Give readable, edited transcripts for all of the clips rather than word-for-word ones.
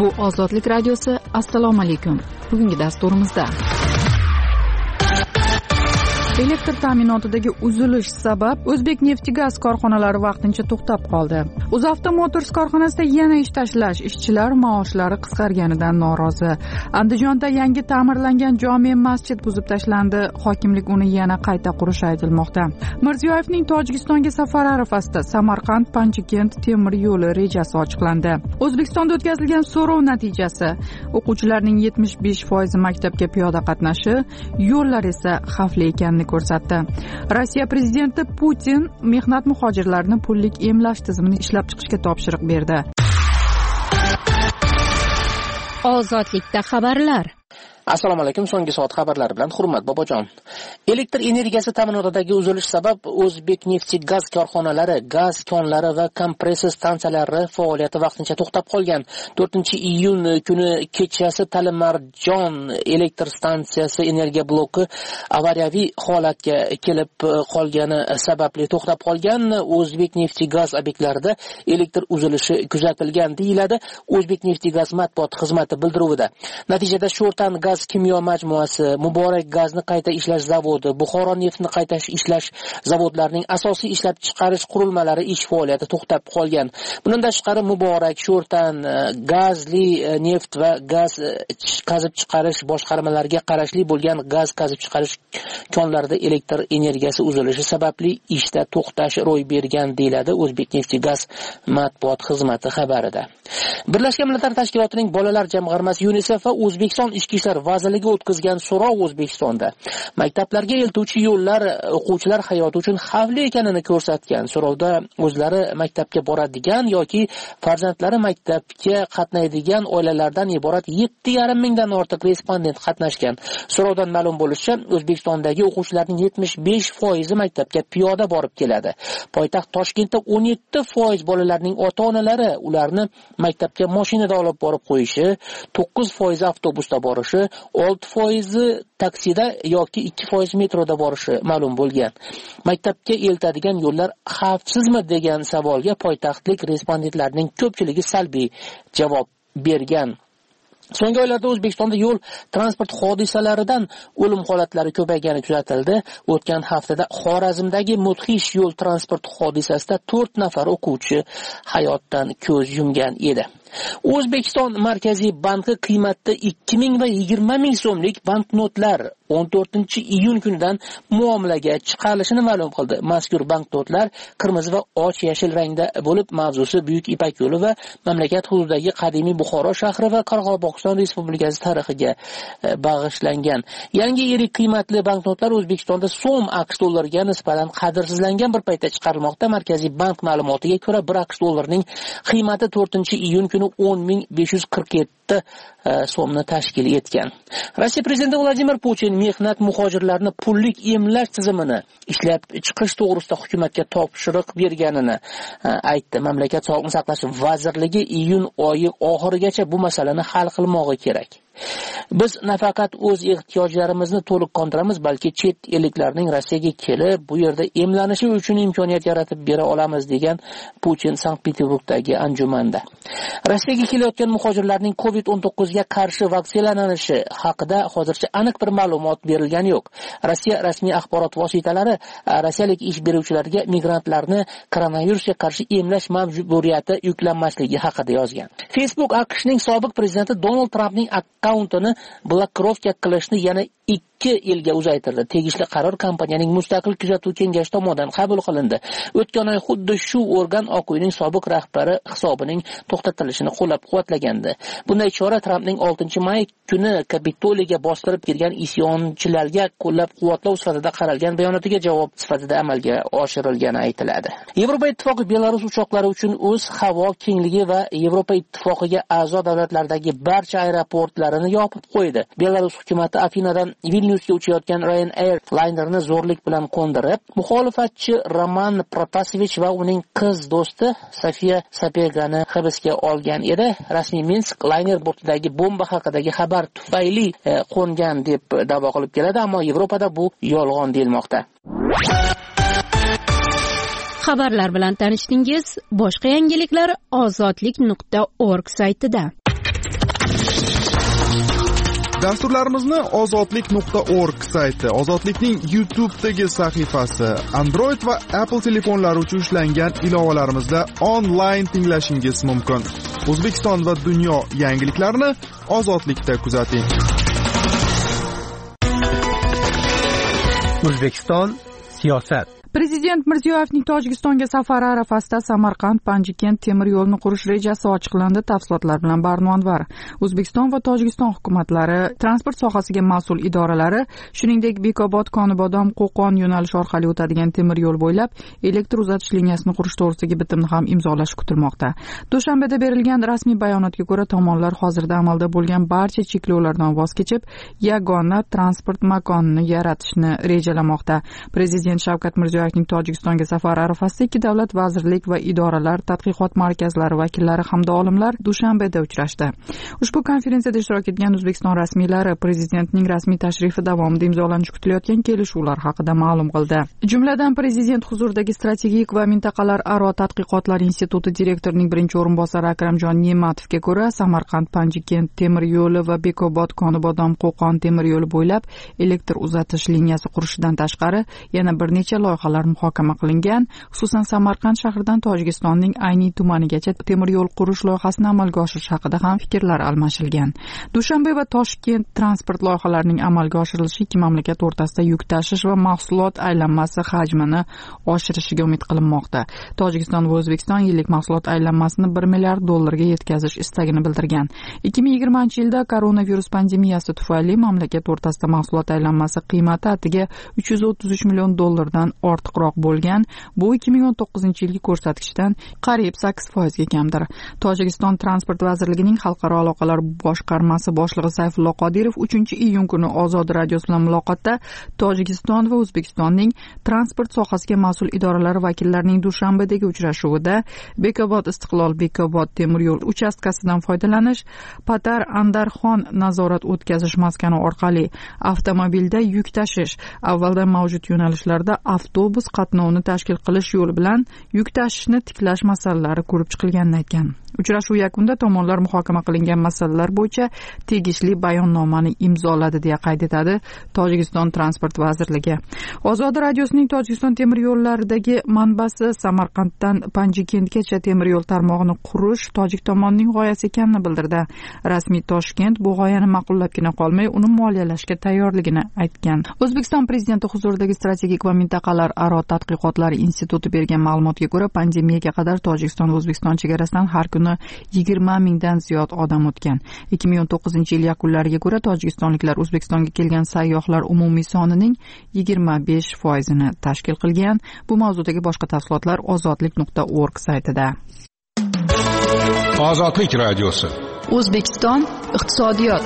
Bu Ozodlik radiosi. Assalomu alaykum. Bugungi dasturimizda elektr ta'minotidagi uzilish sabab O'zbekneftgaz korxonalari vaqtincha to'xtab qoldi. UzAvto Motors korxonasida yana ish tashlash, ishchilar maoshlari qisqarganidan norozi. Andijonda yangi ta'mirlangan jome masjid buzib tashlandi. Hokimlik uni yana qayta qurishi aytilmoqda. Mirziyoyevning Tojikistonga safari arafasida Samarqand-Panjkent temir yo'li rejasi ochiqlandi. O'zbekistonda o'tkazilgan so'rov natijasi: o'quvchilarning 75% maktabga piyoda qatnashi, yo'llar esa xavfli ekanini ko'rsatdi. Rossiya prezidenti Putin mehnat muhojirlarini pullik emlash tizimini ishlab chiqishga topshiriq berdi. Ozodlikda xabarlar. Assalomu alaykum. So'nggi soat xabarlari bilan Hurmat Bobojon. Elektr energiyasi ta'minotidagi uzilish sabab O'zbekneftgaz korxonalari, gaz konlari va kompressor stansiyalari faoliyati vaqtincha to'xtab qolgan. 4-iyun kuni kechasi Talimarjon elektr stansiyasi energiya bloki avariyaviy holatga kelib qolgani sababli to'xtab qolgan. O'zbekneftgaz obyektlarida elektr uzilishi kuzatilgan deyiladi O'zbekneftgaz matbuot xizmati bildiruvida. Natijada Sho'rtan gaz kimyo majmuasi, Muborak gazni qayta ishlash zavodi, Buxoro neftni qayta ishlash zavodlarining asosiy ishlab chiqarish qurilmalari ish faoliyati to'xtab qolgan. Bundan tashqari Muborak, Sho'rtan gazli neft va gaz qazib chiqarish boshqarmalariga qarashli bo'lgan gaz qazib chiqarish konlarida elektr energiyasi uzilishi sababli ishda to'xtash ro'y bergan deyiladi O'zbekneftgaz matbuot xizmati xabarida. Birlashgan Millatlar Tashkilotining bolalar jamg'armasi UNICEF va O'zbekiston Ichki ishlar vazirligi o'tkazgan so'rov O'zbekistonda maktablarga eltuvchi yo'llar o'quvchilar hayoti uchun xavfli ekanini ko'rsatgan. So'rovda o'zlari maktabga boradigan yoki farzandlari maktabga qatnaydigan oilalardan iborat 7,5 mingdan ortiq respondent qatnashgan. So'rovdan ma'lum bo'lishicha, O'zbekistondagi o'quvchilarning 75% maktabga piyoda borib keladi. Poytaxt Toshkentda 17% bolalarning ota-onalari ularni maktabga mashinada olib borib qo'yishi, 9% avtobusda borishi, 6% taksida yoki 2% metroda borishi ma'lum bo'lgan. Maktabga eltadigan yo'llar xavfsizmi degan savolga poytaxtlik respondentlarning ko'pchiligi salbiy javob bergan. So'nggi oylarda O'zbekistonda yo'l transport hodisalaridan o'lim holatlari ko'paygani kuzatildi. O'tgan haftada Xorazmdagi mudhish yo'l transport hodisasida 4 nafar o'quvchi hayotdan ko'z yumgan edi. O'zbekiston Markaziy banki qiymatda 2,000 va 20,000 so'mlik banknotlar 14-iyun kunidan muomalaga chiqarilishini ma'lum qildi. Mazkur banknotlar qirmizi va och yashil rangda bo'lib, mavzusi Buyuk Ipak yo'li va mamlakat hududidagi qadimiy Buxoro shahri va Qoraqalpog'iston Respublikasi tarixiga bag'ishlangan. Yangi yirik qiymatli banknotlar O'zbekistonda so'm AQSh dollariga nisbatan qadrsizlangan bir paytda chiqarilmoqda. Markaziy bank ma'lumotiga ko'ra, 1 AQSh dollarining qiymati 4-iyun kuni 10,547 so'mni tashkil etgan. Rossiya prezidenti Vladimir Putin mehnat muhojirlarini pullik emlash tizimini ishlab chiqish to'g'risida hukumatga topshiriq berganini aytdi. Mamlakat Sog'liqni saqlash vazirligi iyun oyi oxirigacha bu masalani hal qilmog'i kerak. Biz nafaqat o'z ehtiyojlarimizni to'liq qondiramiz, balki chet elliklarning Rossiyaga kelib, bu yerda emlanishi uchun imkoniyat yaratib bera olamiz, degan Putin Sankt-Peterburgdagi anjumanda. Rossiyaga kelayotgan muhojirlarning COVID-19 ga qarshi vaksinalanishi haqida hozircha aniq bir ma'lumot berilgani yo'q. Rossiya rasmiy axborot vositalari rossiyalik ish beruvchilarga migrantlarni koronavirusga qarshi emlash majburiyati yuklanmasligi haqida yozgan. Facebook AQShning sobiq prezidenti Donald Trampning akkauntini blokirovka qilishni yana 2 yilga uzaytirdi. Tegishli qaror kompaniyaning mustaqil kuzatuv kengashi tomonidan qabul qilindi. O'tgan oy xuddi shu organ Oq uyning sobiq rahbari hisobining to'xtatilishini qo'llab-quvvatlagandi. Bunday chora Trampning 6-may kuni Kapitoliyga bostirib kirgan isyonchilarga qo'llab-quvvatlov sifatida qaralgan bayonotiga javob sifatida amalga oshirilgani aytiladi. Yevropa Ittifoqi Belarus uchoqlari uchun o'z havo kengligi va Yevropa Ittifoqiga a'zo davlatlardagi barcha aeroportlarini yopib qo'ydi. Belarus hukumatı Afinadan Vilniusga uchayotgan Ryanair laynerini zo'rlik bilan qo'ndirib, muxolifatchi Roman Protasevich va uning qiz do'sti Sofiya Sapegani hibsga olgan edi. Rasmiy Minsk layner bortidagi bomba haqidagi xabar tufayli qo'ngan deb da'vo qilib keladi, ammo Yevropada bu yolg'on deyilmoqda. Xabarlar bilan tanishdingiz. Boshqa yangiliklar ozodlik.org saytida. Dasturlarimizni ozodlik.org sayti, Ozodlikning YouTube'dagi sahifasi, Android va Apple telefonlari uchun ishlangan ilovalarimizda onlayn tinglashingiz mumkin. O'zbekiston va dunyo yangiliklarini Ozodlikda kuzating. O'zbekiston siyosat. Prezident Mirziyoyevning Tojikistonga safari arafasida Samarqand-Panjikent temir yo'lni qurish rejasi ochiqlandi. Tafsilotlar bilan Barno Anvar. O'zbekiston va Tojikiston hukumatlari, transport sohasiga mas'ul idoralari, shuningdek Bekobod-Konibodom Qo'qon yo'nalishi orqali o'tadigan temir yo'l bo'ylab elektr uzatish liniyasini qurish to'g'risidagi bitimni ham imzolashi kutilmoqda. Dushanbada berilgan rasmiy bayonotga ko'ra, tomonlar hozirda amalda bo'lgan barcha cheklovlardan voz kechib, yagona transport makonini yaratishni rejalamoqda. Prezident Shavkat Mirziyoyev Tojikistonga safari arafasida ikki davlat vazirlik va idoralar, tadqiqot markazlari vakillari hamda olimlar Dushanbeda uchrashdi. Ushbu konferensiyada ishtirok etgan O'zbekiston rasmiylari prezidentning rasmiy tashrifi davomida imzolanishi kutilayotgan kelishuvlar haqida ma'lum qildi. Jumladan, prezident huzuridagi strategik va mintaqalararo tadqiqotlar instituti direktorining birinchi o'rinbosari Akramjon Nematovga ko'ra, Samarqand-Panjikent temir yo'li va Bekobod-Konibodom Qo'qon temir yo'li bo'ylab elektr uzatish liniyasi qurishidan tashqari yana bir necha loyihalar muhokama qilingan. Xususan, Samarqand shahridan Tojikistonning Ayniy tumanigacha temir yo'l qurish loyihasini amalga oshirish haqida ham fikrlar almashilgan. Dushanbe va Toshkent transport loyihalarining amalga oshirilishi ikki mamlakat o'rtasida yuk tashish va mahsulot aylanmasi hajmini oshirishiga umid qilinmoqda. Tojikiston va O'zbekiston yillik mahsulot aylanmasini $1 milliard ga yetkazish istagini bildirgan. 2020-yilda koronavirus pandemiyasi tufayli mamlakat o'rtasida mahsulot aylanmasi qiymati atiga $333 million dan ortiqroq bo'lgan. Bu 2019-yilgi ko'rsatkichdan qariyb 8% ga kamdir. Tojikiston transport vazirligining xalqaro aloqalar boshqarmasi boshlig'i Sayfullo Qodirov 3-iyun kuni Ozod radiosi bilan muloqotda Tojikiston va O'zbekistonning transport sohasiga mas'ul idoralari vakillarining Dushanbedagi uchrashuvida Bekobod-Istiqlol-Bekobod temir yo'l uchastkasidan foydalanish, Patar-Andarxon nazorat o'tkazish maskani orqali avtomobilda yuk tashish, avvaldan mavjud yo'nalishlarda avtobus qatnovini tashkil qilish yo'li bilan yuk tashishni tiklash masalalari ko'rib chiqilganini aytgan. Uchrashuv yakunida tomonlar muhokama qilingan masalalar bo'yicha tegishli bayonnomani imzoladi deya qayd etadi Tojikiston transport vazirligi. Ozod radiosining Tojikiston temir yo'llaridagi manbasi Samarqanddan Panjikentgacha temir yo'l tarmog'ini qurish tojik tomonining g'oyasi ekanini bildirdi. Rasmiy Toshkent bu g'oyani ma'qullabgina qolmay, uni moliyalashga tayyorligini aytgan. O'zbekiston prezidenti huzuridagi strategik va mintaqalararo tadqiqotlar instituti bergan ma'lumotga ko'ra, pandemiyaga qadar Tojikiston va O'zbekiston chegarasidan har kuni 20 mingdan ziyod odam o'tgan. 2019-yil yakunlariga ko'ra, tojikistonliklar O'zbekistonga kelgan sayyohlar umumiy sonining 25%ni tashkil qilgan. Bu mavzudagi boshqa tafsilotlar ozodlik.org saytida. Ozodlik radiosi. O'zbekiston iqtisodiyot.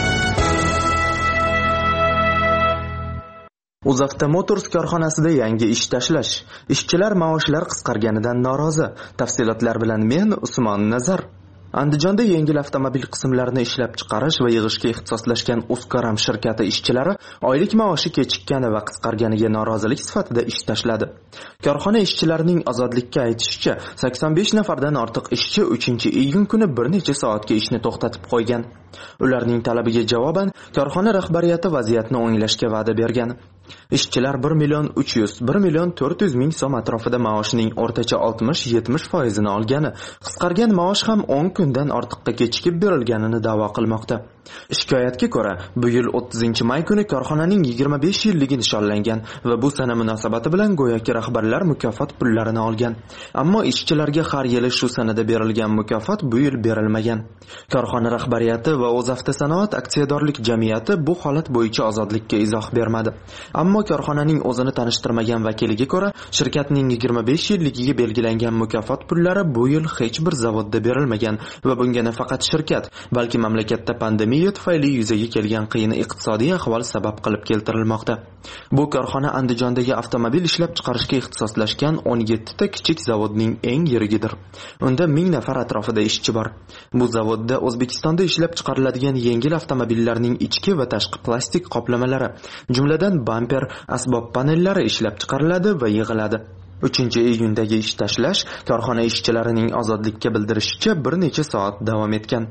UzAvto Motors korxonasida yangi ish tashlash. Ishchilar maoshlar qisqarganidan norozi. Tafsilotlar bilan men Usmon Nazar. Andijonda yengil avtomobil qismlarini ishlab chiqarish va yig'ishga ixtisoslashgan Uskaram shirkati ishchilari oylik maoshi kechikkani va qisqarganiga norozilik sifatida ish tashladi. Korxona ishchilarining ozodlikka aytishicha, 85 nafardan ortiq ishchi 3-iyun kuni bir necha soatga ishni to'xtatib qo'ygan. Ularning talabiga javoban korxona rahbariyati vaziyatni o'nglashga va'da bergan. Ishchilar 1,300,000-1,400,000 so'm atrofida maoshining o'rtacha 60-70% ni olgani, qisqargan maosh ham 10 kundan ortiqqa kechikib berilganini da'vo qilmoqda. Shikoyatga ko'ra, bu yil 30-may kuni korxonaning 25 yilligi nishonlangan va bu sana munosabati bilan go'yoki rahbarlar mukofot pullarini olgan. Ammo ishchilarga har yili shu sanada berilgan mukofot bu yil berilmagan. Korxona rahbariyati va O'zavtosanoat aksiyadorlik jamiyati bu holat bo'yicha ozodlikka izoh bermadi. Ammo korxonaning o'zini tanishtirmagan vakiliga ko'ra, shirkatning 25 yilligiga belgilangan mukofot pullari bu yil hech bir zavodda berilmagan va bunga nafaqat shirkat, balki mamlakatda pandemiya tufayli yuzaga kelgan qiyin iqtisodiy ahvol sabab qilib keltirilmoqda. Bu korxona Andijondagi avtomobil ishlab chiqarishga ixtisoslashgan 17 ta kichik zavodning eng yirigidir. Unda 1000 nafar atrofida ishchi bor. Bu zavodda O'zbekistonda ishlab chiqariladigan yengil avtomobillarning ichki va tashqi plastik qoplamalari, jumladan bamper, asbob panellari ishlab chiqariladi va yig'iladi. 3-iyundagi ish tashlash korxona ishchilarining ozodlikka bildirishicha bir necha soat davom etgan.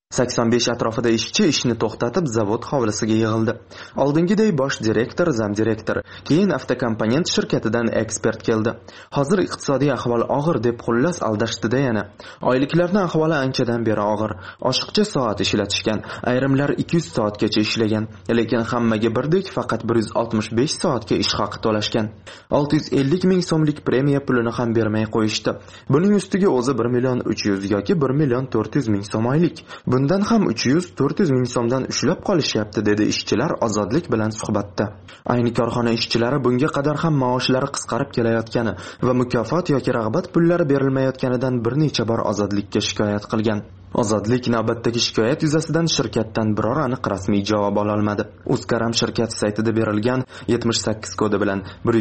85 atrofida ishchi ishni to'xtatib zavod hovlisiga yig'ildi. Oldingidek bosh direktor, zamdirektor, keyin avtokomponent shirkatidan ekspert keldi. Hozir iqtisodiy ahvol og'ir deb xullas aldashdi-da yana. Oyliklarning ahvoli anchadan beri og'ir. Oshiqcha soat ishlatishgan, ayrimlar 200 soatgacha ishlagan, lekin hammaga birdek faqat 165 soatga ish haqi to'lashgan. 650 ming so'mlik premiya pulini ham bermay qo'yishdi. Buning ustiga o'zi 1 million 300 yoki 1 million 400 ming so'm oylik. Bundan ham 300-400 ming so'mdan ushlab qolishyapti, dedi ishchilar Ozodlik bilan suhbatda. Ayni korxona ishchilari bunga qadar ham maoshlari qisqarib kelayotgani va mukofot yoki rag'bat pullari berilmayotganidan bir necha bor Ozodlikka shikoyat qilgan. Ozodlik navbatdagi shikoyat yuzasidan shirkatdan biror aniq rasmiy javob ola olmadi. Uzkaram shirkat saytida berilgan 78 kodi bilan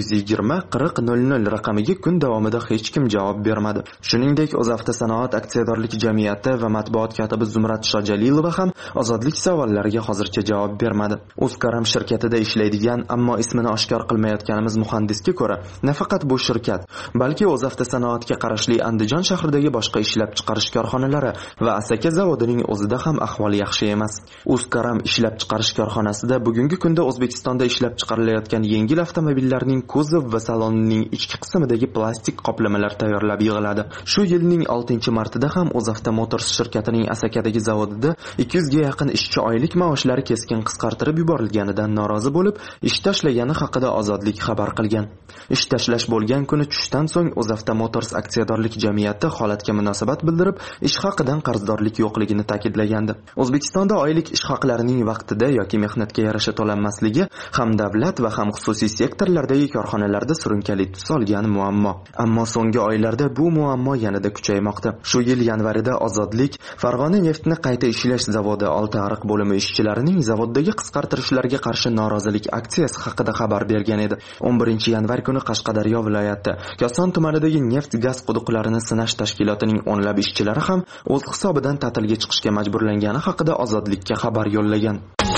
120-40-00 raqamiga kun davomida hech kim javob bermadi. Shuningdek, O'zavtosanoat aksiyadorlik jamiyati va matbuot katibi Zumrat Shojalilova ham Ozodlik savollariga hozircha javob bermadi. Uzkaram shirkatida ishlaydigan, ammo ismini oshkor qilmayotganimiz muhandisga ko'ra, nafaqat bu shirkat, balki O'zavtosanoatga qarashli Andijon shahridagi boshqa ishlab chiqarish korxonalari va Asaka zavodining o'zida ham ahvol yaxshi emas. Uzkaram ishlab chiqarish korxonasida bugungi kunda O'zbekistonda ishlab chiqarilayotgan yengil avtomobillarning kuzov va salonining ichki qismidagi plastik qoplamalar tayyorlab yig'iladi. Shu yilning 6-martida ham O'zavto Motors shirkatining Asakadagi zavodida 200 ga yaqin ishchi oylik maoshlari keskin qisqartirib yuborilganidan norozi bo'lib, ish tashlagani haqida Ozodlik xabar qilgan. Ish tashlash bo'lgan kuni tushdan so'ng O'zavto Motors aksiyadorlik jamiyati holatga munosabat bildirib, ish haqidan qarzdorlik yo'qligini ta'kidlagandi. O'zbekistonda oylik ish haqlarining vaqtida yoki mehnatga yarasha to'lanmasligi ham davlat va ham xususiy sektorlardagi korxonalarda surunkali tus olgan muammo. Ammo so'nggi oylarda bu muammo yanada kuchaymoqda. Shu yil yanvarida Ozodlik Farg'ona neftni qayta ishlash zavodi Oltiariq bo'limi ishchilarining zavoddagi qisqartirishlarga qarshi norozilik aksiyasi haqida xabar bergan edi. 11 yanvar kuni Qashqadaryo viloyati Koson tumanidagi neft-gaz quduqlarini sinash tashkilotining o'nlab ishchilari ham o'z hisobidan ta'tilga chiqishga majburlangani haqida Ozodlikka xabar yo'llagan.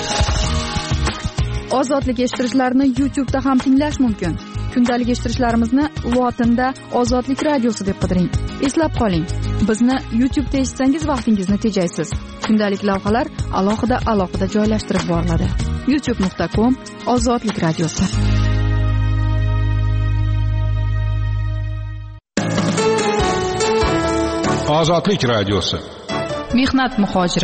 Ozodlik eshittirishlarni YouTube'da ham tinglash mumkin. Kundalik eshittirishlarimizni lotinda Ozodlik radiosi deb qidiring. Eslab qoling, bizni YouTube'da eshitsangiz vaqtingizni tejaysiz. Kundalik lavhalar alohida joylashtirib boriladi. youtube.com/Ozodlik radiosi. Ozodlik radiosi. Mehnat muhojiri.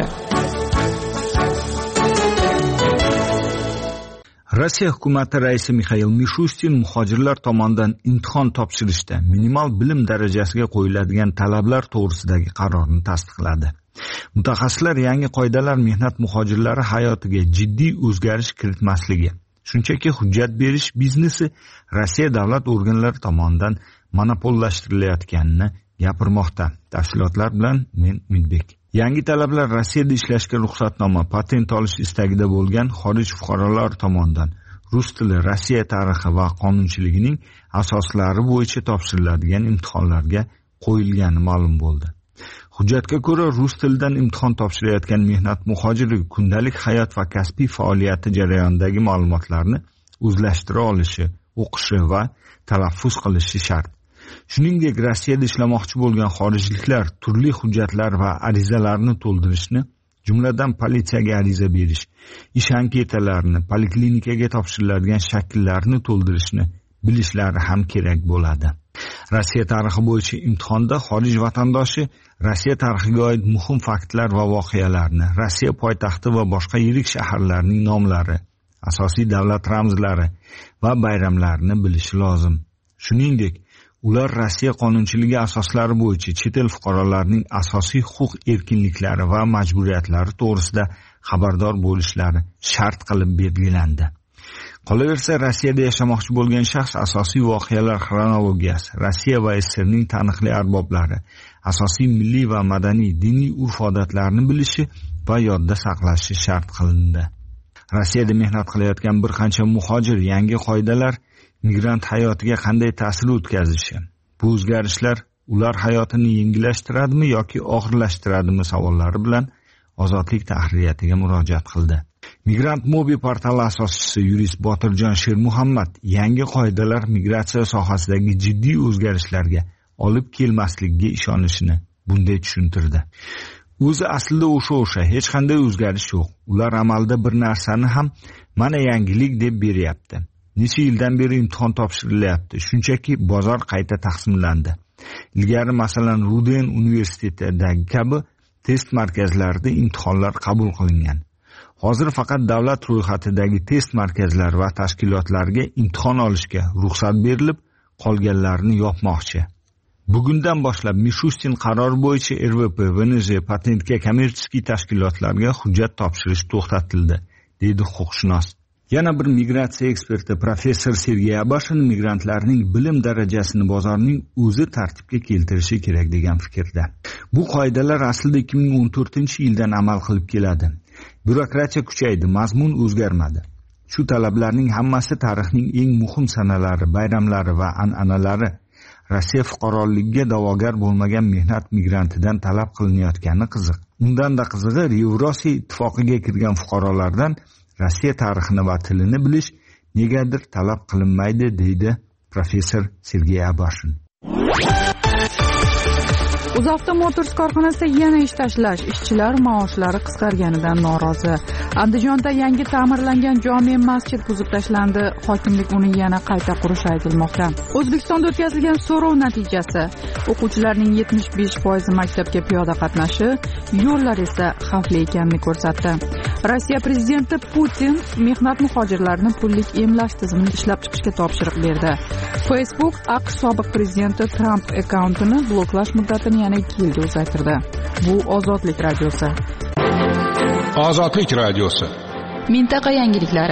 Rossiya hukumati raisi Mixail Mishustin muhojirlar tomonidan imtihon topshirishda minimal bilim darajasiga qo'yiladigan talablar to'g'risidagi qarorni tasdiqladi. Mutaxassislar yangi qoidalar mehnat muhojirlari hayotiga jiddiy o'zgarish kiritmasligi, shunchaki hujjat berish biznesi Rossiya davlat organlari tomonidan monopollashtirayotganini gapirmoqda. Tafsilotlar bilan men Umidbek. Yangi talablar Rossiyada ishlashga ruxsatnoma, patent olish istagida bo'lgan xorij fuqarolari tomonidan rus tili, Rossiya tarixi va qonunchiligining asoslari bo'yicha topshiriladigan imtihonlarga qo'yilgani ma'lum bo'ldi. Hujjatga ko'ra, rus tilidan imtihon topshirayotgan mehnat muhojiri kundalik hayot va kasbiy faoliyati jarayonidagi ma'lumotlarni o'zlashtira olishi, o'qishi va talaffuz qilishi shart. Shuningdek, Rossiyada ishlamoqchi bo'lgan xorijliklar turli hujjatlar va arizalarni to'ldirishni, jumladan politsiyaga ariza berish, ish anketalarini, poliklinikaga topshiriladigan shakllarni to'ldirishni bilishlari ham kerak bo'ladi. Rossiya tarixi bo'yicha imtihonda xorij vatandoshi Rossiya tarixiga oid muhim faktlar va voqealarni, Rossiya poytaxti va boshqa yirik shaharlarning nomlari, asosiy davlat ramzlari va bayramlarini bilishi lozim. Shuningdek, ular Rossiya qonunchiligi asoslari bo'yicha chet el fuqarolarining asosiy huquq erkinliklari va majburiyatlari to'g'risida xabardor bo'lishlari shart qilib belgilandi. Qolaversa, Rossiyada yashamoqchi bo'lgan shaxs asosiy voqealar xronologiyasi, Rossiya va SSRning taniqli arboblari, asosiy milliy va madaniy diniy urf-odatlarni bilishi va yodda saqlashi shart qilindi. Rossiyada mehnat qilayotgan bir qancha muhojir yangi qoidalar migrant hayotiga qanday ta'sir o'tkazishi, bu o'zgarishlar ular hayotini yengillashtiradimi yoki og'irlashtiradimi savollari bilan Ozodlik tahririyatiga murojaat qildi. Migrant Mobi portali asoschisi yurist Botirjon Shermuhammad yangi qoidalar migratsiya sohasidagi jiddiy o'zgarishlarga olib kelmasligiga ishonishini bunday tushuntirdi. O'zi aslida o'sha hech qanday o'zgarish yo'q. Ular amalda bir narsani ham mana yangilik deb beryapti. Necha yildan beri imtihon topshirilyapti. Shunchaki bozor qayta taqsimlandi. Ilgari masalan Ruden universitetidagi kabi test markazlarida imtihonlar qabul qilingan. Hozir faqat davlat ro'yxatidagi test markazlari va tashkilotlarga imtihon olishga ruxsat berilib, qolganlarini yopmoqchi. Bugundan boshlab Mishustin qarori bo'yicha RVP, VNJ, patentga kommersiya tashkilotlarga hujjat topshirish to'xtatildi, deydi huquqshunos. Yana bir migratsiya eksperti professor Sergey Abashin migrantlarning bilim darajasini bozorning o'zi tartibga keltirishi kerak degan fikrda. Bu qoidalar aslida 2014-yildan amal qilib keladi. Byurokratiya kuchaydi, mazmun o'zgarmadi. Shu talablarning hammasi tarixning eng muhim sanalari, bayramlari va an'analari Rossiya fuqaroligiga da'vogar bo'lmagan mehnat migrantidan talab qilinayotgani qiziq. Undan-da qizig'i, Yevrosiyo ittifoqiga kirgan fuqarolardan Rossiya tarixini va tilini bilish negadir talab qilinmaydi, deydi professor Sergey Abashin. UzAvto Motors korxonasida yana ish tashlash, ishchilar maoshlari qisqarganidan norozi. Andijonda yangi ta'mirlangan jome masjid buzib tashlandi. Hokimlik uni yana qayta qurishi aytilmoqda. O'zbekistonda o'tkazilgan so'rov natijasi: o'quvchilarning 75% maktabga piyoda qatnashi, yo'llar esa xavfli ekanini ko'rsatdi. Rossiya prezidenti Putin mehnat muhojirlarini pullik emlash tizimini ishlab chiqishga topshiriq berdi. Facebook AQSh sobiq prezidenti Trump akkauntini bloklash muddatini yana 2 yilga uzaytirdi. Bu Ozodlik radiosi. Ozodlik radiosi. Mintaqa yangiliklari.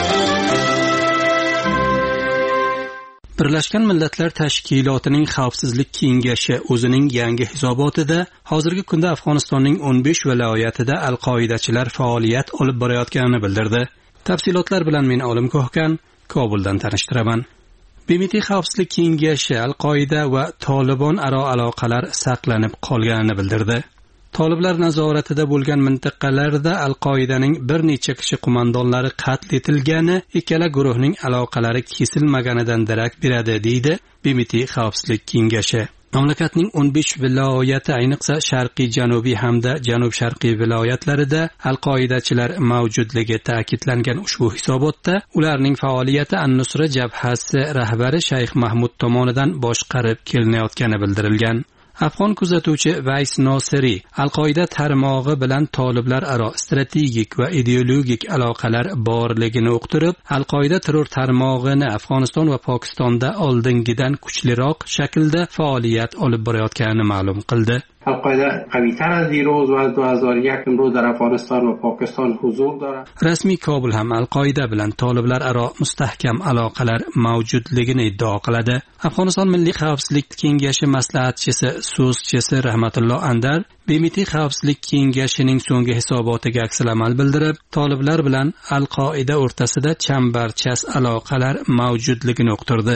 Birlashgan Millatlar Tashkilotining Xavfsizlik kengashi o'zining yangi hisobotida hozirgi kunda Afg'onistonning 15 viloyatida al-qoidachilar faoliyat olib borayotganini bildirdi. Tafsilotlar bilan men Olim Ko'hkan Kobuldan tanishtiraman. BMT Xavfsizlik kengashi al-Qoida va Tolibon aro aloqalar saqlanib qolganini bildirdi. Toliblar nazoratida bo'lgan mintaqalarda al-Qoidaning bir necha kishi qo'mondonlari qatl etilgani ikkala guruhning aloqalari kesilmaganidan darak beradi, deydi BMT Xavfsizlik kengashi. Mamlakatning 15 viloyati, ayniqsa sharqiy, janubiy hamda janub-sharqiy viloyatlarida al-qoidachilar mavjudligi ta'kidlangan ushbu hisobotda ularning faoliyati An-Nusra jabhasi rahbari Shayx Mahmud tomonidan boshqarib kelinayotgani bildirilgan. Afg'on kuzatuvchi Vays Nosiri al-Qoida tarmog'i bilan toliblar aro strategik va ideologik aloqalar borligini uqtirib, al-Qoida terror tarmog'ini Afg'oniston va Pokistonda oldingidan kuchliroq shaklda faoliyat olib borayotganini ma'lum qildi. al-Qoida qaviytar az diroz va 2001 imroz dar Afg'oniston va Pokiston huzur dora. Rasmiy Kobul ham al-Qoida bilan toliblar aro mustahkam aloqalar mavjudligini iddao qiladi. Afg'oniston Milliy xavfsizlik kengashi maslahatchisi so'zchisi Rahmatulloh Andar BMT Xavfsizlik kengashining so'nggi hisobotiga aksamal bildirib, toliblar bilan al-Qoida o'rtasida chambarchas aloqalar mavjudligini uqtirdi.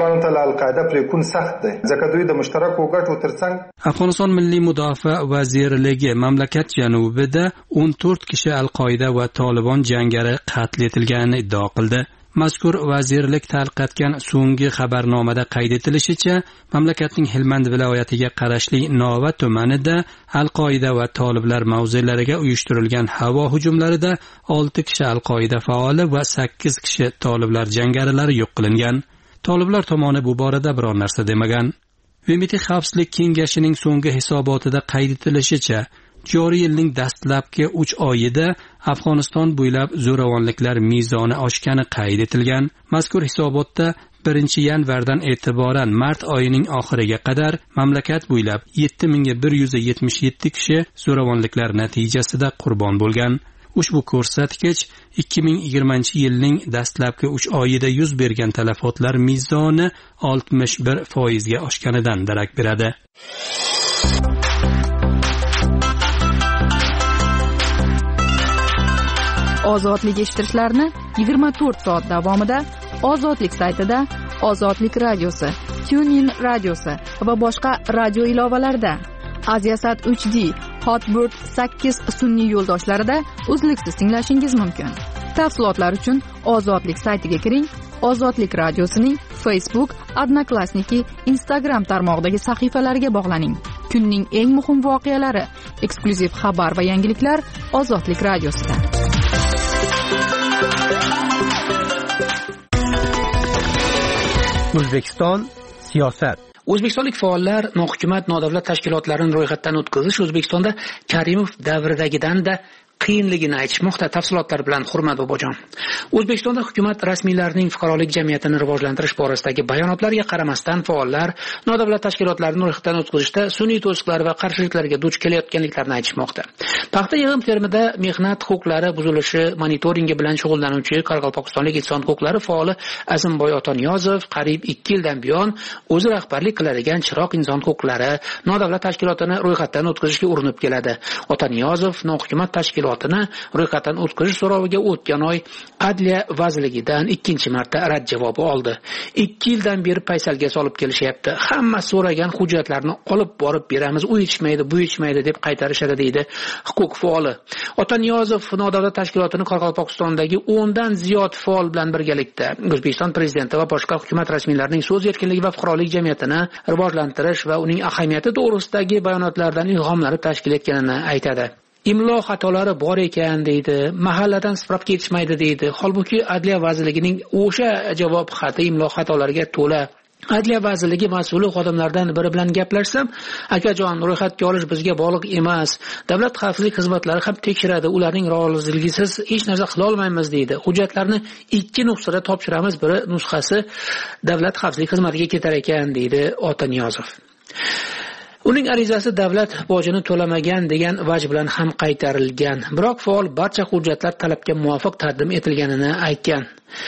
Afg'oniston Milliy mudofaa vazirligi mamlakat janubida 14 kishi al-Qoida va Tolibon jangari qatl etilganini iddao qildi. Mazkur vazirlik tarqatgan so'nggi xabarnomada qayd etilishicha, mamlakatning Helmand viloyatiga qarashli Nova tumanida al-Qoida va toliblar mavzelariga uyushtirilgan havo hujumlarida 6 kishi al-Qoida faoli va 8 kishi toliblar jangarilari yo'q qilingan. Toliblar tomoni bu borada biror narsa demagan. BMT Xavfsizlik kengashining so'nggi hisobotida qayd etilishicha, joriy yilning dastlabki 3 oyida Afg'oniston bo'ylab zo'ravonliklar mezoni oshgani qayd etilgan. Mazkur hisobotda 1-yanvardan e'tiboran mart oyining oxiriga qadar mamlakat bo'ylab 7177 kishi zo'ravonliklar natijasida qurbon bo'lgan. Ushbu ko'rsatkich 2020-yilning dastlabki 3 oyida yuz bergan talafotlar mezoni 61% ga oshganidan darak beradi. Ozodlik eshittirishlarni 24 soat davomida Ozodlik saytida, Ozodlik radiosi, TuneIn radiosi va boshqa radio ilovalarida, Aziasat HD, Hotbird 8 sun'iy yo'ldoshlarida uzluksiz tinglashingiz mumkin. Tafsilotlar uchun Ozodlik saytiga kiring. Ozodlik radiosining Facebook, Odnoklassniki, Instagram tarmog'idagi sahifalariga bog'laning. kunning eng muhim voqealari, eksklyuziv xabar va yangiliklar Ozodlik radiosida. O'zbekiston siyosat. O'zbekistonlik faollar nohukumat nodavlat tashkilotlarini ro'yxatdan o'tkazish O'zbekistonda Karimov davridagidanda qiyinligini aytishmoqda. Tafsilotlar bilan Hurmat Bobojon. O'zbekistonda hukumat rasmiylarining fuqarolik jamiyatini rivojlantirish borasidagi bayonotlariga qaramasdan faollar nodavlat tashkilotlarini ro'yxatdan o'tkazishda sun'iy to'siqlar va qarshiliklarga duch kelayotganliklarini aytishmoqda. Paxta yig'im termida mehnat huquqlari buzilishi monitoringi bilan shug'ullanuvchi Qoraqalpog'istonlik inson huquqlari faoli Azimboy Otaniyozov qariyb 2 yildan buyon o'zi rahbarlik qiladigan Chiroq inson huquqlari nodavlat tashkilotini ro'yxatdan o'tkazishga urinib keladi. Otaniyozov nohukumat tashkilotini ro'yxatdan o'tkazish so'roviga o'tgan oy Adliya vazirligidan 2-marta rad javobi oldi. 2 yildan beri paysalga solib kelishyapti. Hamma so'ragan hujjatlarni olib borib beramiz, u yetishmaydi, bu yetishmaydi deb qaytarishadi deydi huquq faoli. Otaniyozov nodavlat tashkilotini Qoraqalpog'istondagi 10 dan ziyod faol bilan birgalikda O'zbekiston prezidenti va boshqa hukumat rasmiylarining so'z erkinligi va fuqarolik jamiyatini rivojlantirish va uning ahamiyati to'g'risidagi bayonotlardan ilhomlari tashkil etganini aytadi. Imlo xatolari bor ekan deydi, mahalladan spravka yetishmaydi deydi. Holbuki Adliya vazirligining o'sha javob xati imlo xatolariga to'la. Adliya vazirligi mas'uli xodimlardan biri bilan gaplashsam, akajon, ro'yxatga olish bizga bog'liq emas. Davlat xavfsizlik xizmatlari ham tekshiradi, ularning roziligisiz hech narsa qila olmaymiz deydi. Hujjatlarni 2 nusxada topshiramiz, biri nusxasi davlat xavfsizlik xizmatiga ketar ekan deydi Otaniyozov. Uning arizasi davlat bojini to'lamagan degan vaj bilan ham qaytarilgan. Biroq faol barcha hujjatlar talabga muvofiq taqdim etilganini aytgan.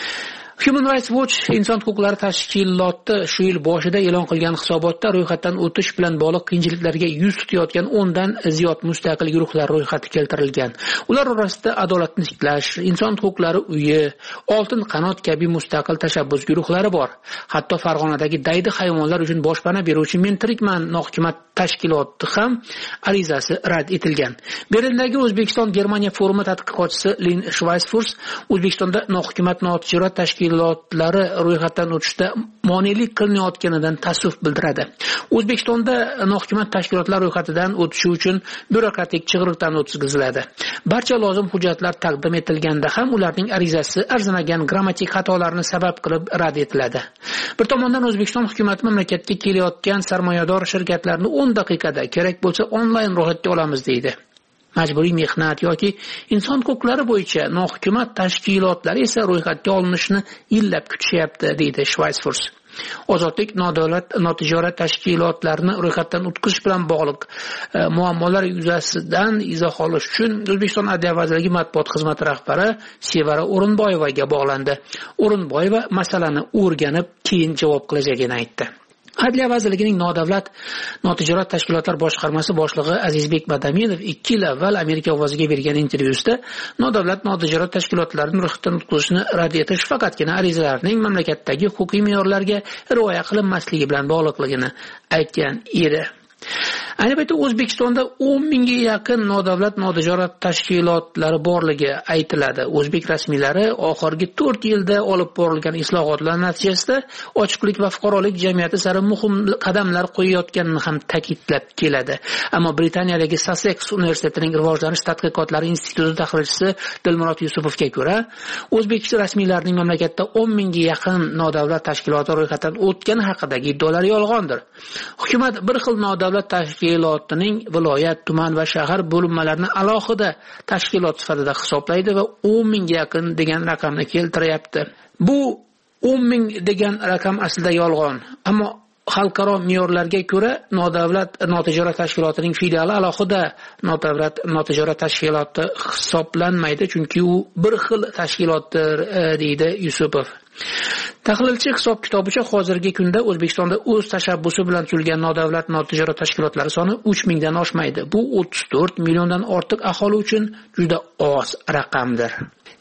Human Rights Watch inson huquqlari tashkiloti shu yil boshida e'lon qilgan hisobotda ro'yxatdan o'tish bilan bog'liq qiyinchiliklarga yuz tutayotgan 10 dan ziyod mustaqil guruhlar ro'yxati keltirilgan. Ular orasida adolatni tiklash, inson huquqlari uyi, oltin qanot kabi mustaqil tashabbus guruhlari bor. Hatto Farg'onadagi daydi hayvonlar uchun boshpana beruvchi Men tirikman nohukumat tashkiloti ham arizasi rad etilgan. Berlindagi O'zbekiston Germaniya forumi tadqiqotchisi Lin Schweisfurs O'zbekistonda nohukumat notijorat tashkilotlari ro'yxatdan o'tishda monelik qilinayotganidan ta'ssuf bildiradi. O'zbekistonda nohukumat tashkilotlar ro'yxatidan o'tishi uchun byurokratik chig'iriqdan o'tkaziladi. Barcha lozim hujjatlar taqdim etilganda ham ularning arizasi arzimagan grammatik xatolarni sabab qilib rad etiladi. Bir tomondan O'zbekiston hukumati mamlakatga kelayotgan sarmoyador shirkatlarni 10 daqiqada kerak bo'lsa onlayn ro'yxatga olamiz deydi. Majburiy mehnat yoki inson huquqlari bo'yicha nohukumat tashkilotlari esa ro'yxatga olinishni yillab kutishyapti deydi Schweisfurs. Ozodlik nodavlat notijorat tashkilotlarini ro'yxatdan o'tkazish bilan bog'liq muammolar yuzasidan izoh olish uchun O'zbekiston Adliya vazirligi matbuot xizmati rahbari Sevara O'rinboyevaga bog'landi. O'rinboyeva masalani o'rganib, keyin javob qilajagini aytdi. Adliya vazirligining nodavlat notijorat tashkilotlar boshqarmasi boshlig'i Azizbek Badaminov 2 yil avval Amerika ovoziga bergan intervyusida nodavlat notijorat tashkilotlarini ro'yxatdan o'tkazishni rad etish faqatgina arizalarning mamlakatdagi huquqiy me'yorlarga rioya qilinmasligi bilan bog'liqligini aytgan edi. Ayni paytda O'zbekistonda 10 mingga yaqin nodavlat notijorat tashkilotlari borligi aytiladi. O'zbek rasmiylari oxirgi 4 yilda olib borilgan islohotlar natijasida ochiqlik va fuqarolik jamiyati sari muhim qadamlar qo'yayotganini ham ta'kidlab keladi. Ammo Britaniyadagi Sussex universitetining rivojlanish tadqiqotlari instituti tahlilchisi Dilmurod Yusufovga ko'ra, O'zbek rasmiylarining mamlakatda 10 mingga yaqin nodavlat tashkiloti ro'yxatdan o'tgani haqidagi iddaolar yolg'ondir. Hukumat bir xil nodavlat tashkilotining viloyat, tuman va shahar bo'linmalarini alohida tashkilot sifatida hisoblaydi va 10 mingga yaqin degan raqamni keltiryapti. Bu 10 ming degan raqam aslida yolg'on. Ammo xalqaro me'yorlarga ko'ra nodavlat notijorat tashkilotining filiali alohida nodavlat notijorat tashkiloti hisoblanmaydi, chunki u bir xil tashkilotdir, deydi Yusupov. Tahlilchi hisob kitobicha hozirgi kunda O'zbekistonda o'z tashabbusi bilan tuzilgan nodavlat notijorat tashkilotlari soni 3 mingdan oshmaydi. Bu 34 milliondan ortiq aholi uchun juda oz raqamdir.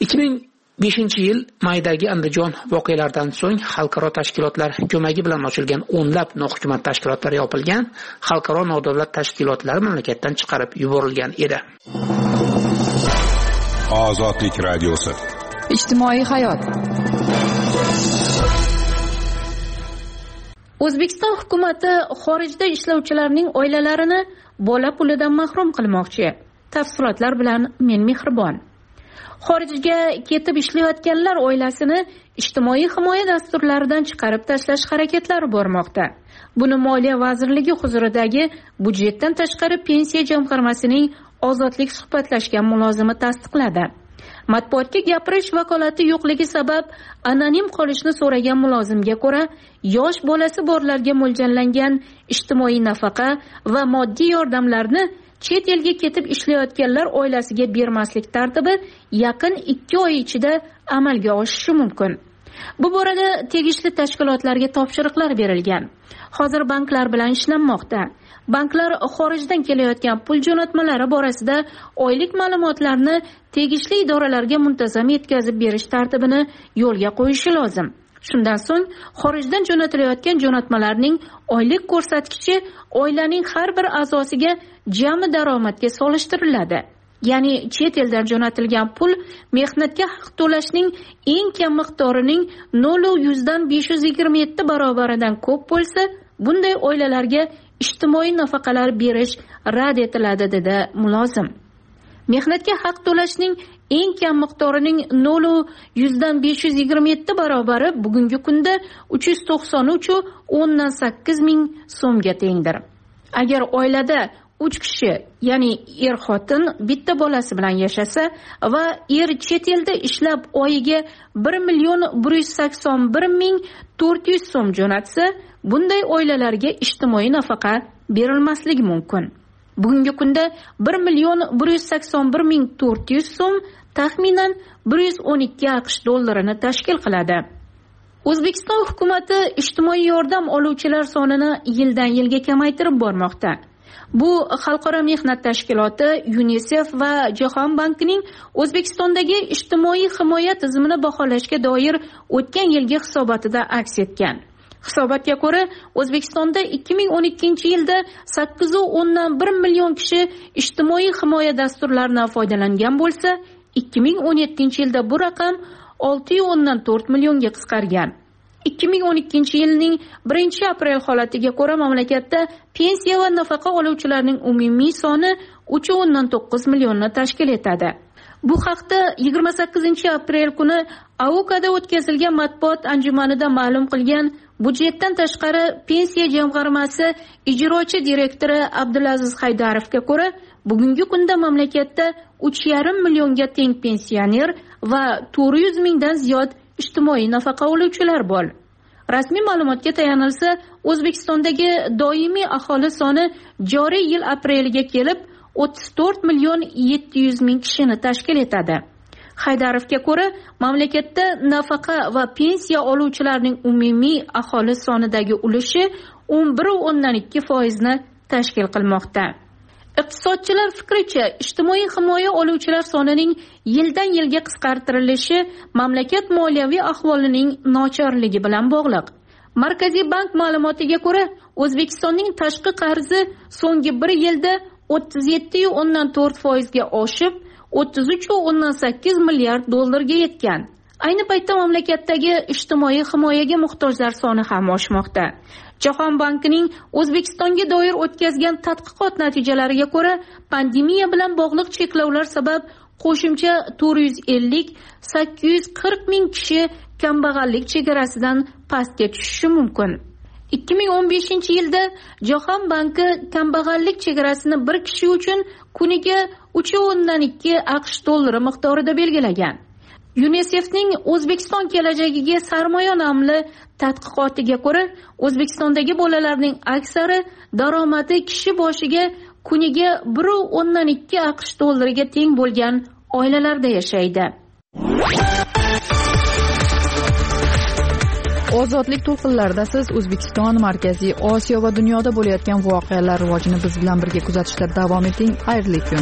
2005-yil maydagi Andijon voqealaridan so'ng xalqaro tashkilotlar ko'magi bilan ochilgan o'nlab nohukumat tashkilotlari yopilgan, xalqaro nodavlat tashkilotlari mamlakatdan chiqarib yuborilgan edi. Ozodlik radiosi. Ijtimoiy hayot. O'zbekiston hukumati xorijda ishlovchilarning oilalarini bola pulidan mahrum qilmoqchi. Tafsilotlar bilan men Mehribon. Xorijga ketib ishlayotganlar oilasini ijtimoiy himoya dasturlaridan chiqarib tashlash harakatlari bormoqda. Buni Moliya vazirligi huzuridagi budjetdan tashqari pensiya jamg'armasining ozodlik suhbatlashgan mulozimi tasdiqladi. Matbuotga gapirish vakolati yo'qligi sabab anonim qolishni so'ragan mulozimga ko'ra, yosh bolasi borlarga mo'ljallangan ijtimoiy nafaqa va moddiy yordamlarni chet elga ketib ishlayotganlar oilasiga bermaslik tartibi yaqin 2 oy ichida amalga oshishi mumkin. Bu borada tegishli tashkilotlarga topshiriqlar berilgan. Hozir banklar bilan ishlanmoqda. Banklar xorijdan kelayotgan pul jo'natmalari borasida oylik ma'lumotlarni tegishli idoralarga muntazam yetkazib berish tartibini yo'lga qo'yishi lozim. Shundan so'ng xorijdan jo'natilayotgan jo'natmalarning oylik ko'rsatkichi oilaning har bir a'zosiga jami daromadga solishtiriladi. Ya'ni chet eldan jo'natilgan pul mehnatga haq to'lashning eng kam miqdorining 0,527 barobaridan ko'p bo'lsa, bunday oilalarga ijtimoiy nafaqalar berish rad etiladi, dedi mulozim. Mehnatga haq to'lashning eng kam miqdorining 0,527 barobari bugungi kunda 393,8 ming so'mga tengdir. Agar oilada 3 kishi, ya'ni er-xotin bitta bolasi bilan yashasa va er chet elda ishlab oyiga 1,181,400 so'm jo'natsa, bunday oilalarga ijtimoiy nafaqa berilmasligi mumkin. Bugungi kunda 1,181,400 so'm taxminan 112 AQSh dollarini tashkil qiladi. O'zbekiston hukumati ijtimoiy yordam oluvchilar sonini yildan yilga kamaytirib bormoqda. Bu Xalqaro mehnat tashkiloti, UNICEF va Jahon bankining O'zbekistondagi ijtimoiy himoya tizimini baholashga doir o'tgan yilgi hisobotida aks etgan. Hisobotga ko'ra, O'zbekistonda 2012-yilda 8,1 million kishi ijtimoiy himoya dasturlaridan foydalangan bo'lsa, 2017-yilda bu raqam 6,4 millionga qisqargan. 2012-yilning 1-aprel holatiga ko'ra mamlakatda pensiya va nafaqa oluvchilarning umumiy soni 3,9 millionni tashkil etadi. Bu haqda 28-aprel kuni AOKada o'tkazilgan matbuot anjumanida ma'lum qilgan budjetdan tashqari pensiya jamg'armasi ijrochi direktori Abdulaziz Haydarovga ko'ra, bugungi kunda mamlakatda 3,5 millionga teng pensioner va 400 mingdan ziyod ijtimoiy nafaqa oluvchilar bor. Rasmiy ma'lumotga tayanilsa, O'zbekistondagi doimiy aholi soni joriy yil apreliga kelib 34,700,000 kishini tashkil etadi. Haydarovga ko'ra, mamlakatda nafaqa va pensiya oluvchilarning umumiy aholi sonidagi ulushi 11,2% ni tashkil qilmoqda. Iqtisodchilar fikricha, ijtimoiy himoya oluvchilar sonining yildan yilga qisqartirilishi mamlakat moliyaviy ahvolining nochorligi bilan bog'liq. Markaziy bank ma'lumotiga ko'ra, O'zbekistonning tashqi qarzi so'nggi 1 yilda 37,4% ga oshib, 33,8 milliard dollarga yetgan. Ayni paytda mamlakatdagi ijtimoiy himoyaga muhtojlar soni ham oshmoqda. Jahon bankining O'zbekistonga doir o'tkazgan tadqiqot natijalariga ko'ra, pandemiya bilan bog'liq cheklovlar sabab qo'shimcha 450-840 ming kishi kambag'allik chegarasidan pastga tushishi mumkin. 2015-yilda Jahon banki kambag'allik chegarasini bir kishi uchun kuniga 3,2 AQSh dollari miqdorida belgilagan. UNICEFning O'zbekiston kelajagiga sarmoya nomli tadqiqotiga ko'ra, O'zbekistondagi bolalarning aksari daromadi kishi boshiga kuniga 1,2 AQSh dollariga teng bo'lgan oilalarda yashaydi. Ozodlik to'lqinlarida siz O'zbekiston, Markaziy Osiyo va dunyoda bo'layotgan voqealar rivojini biz bilan birga kuzatishda davom eting. Xayrli kun.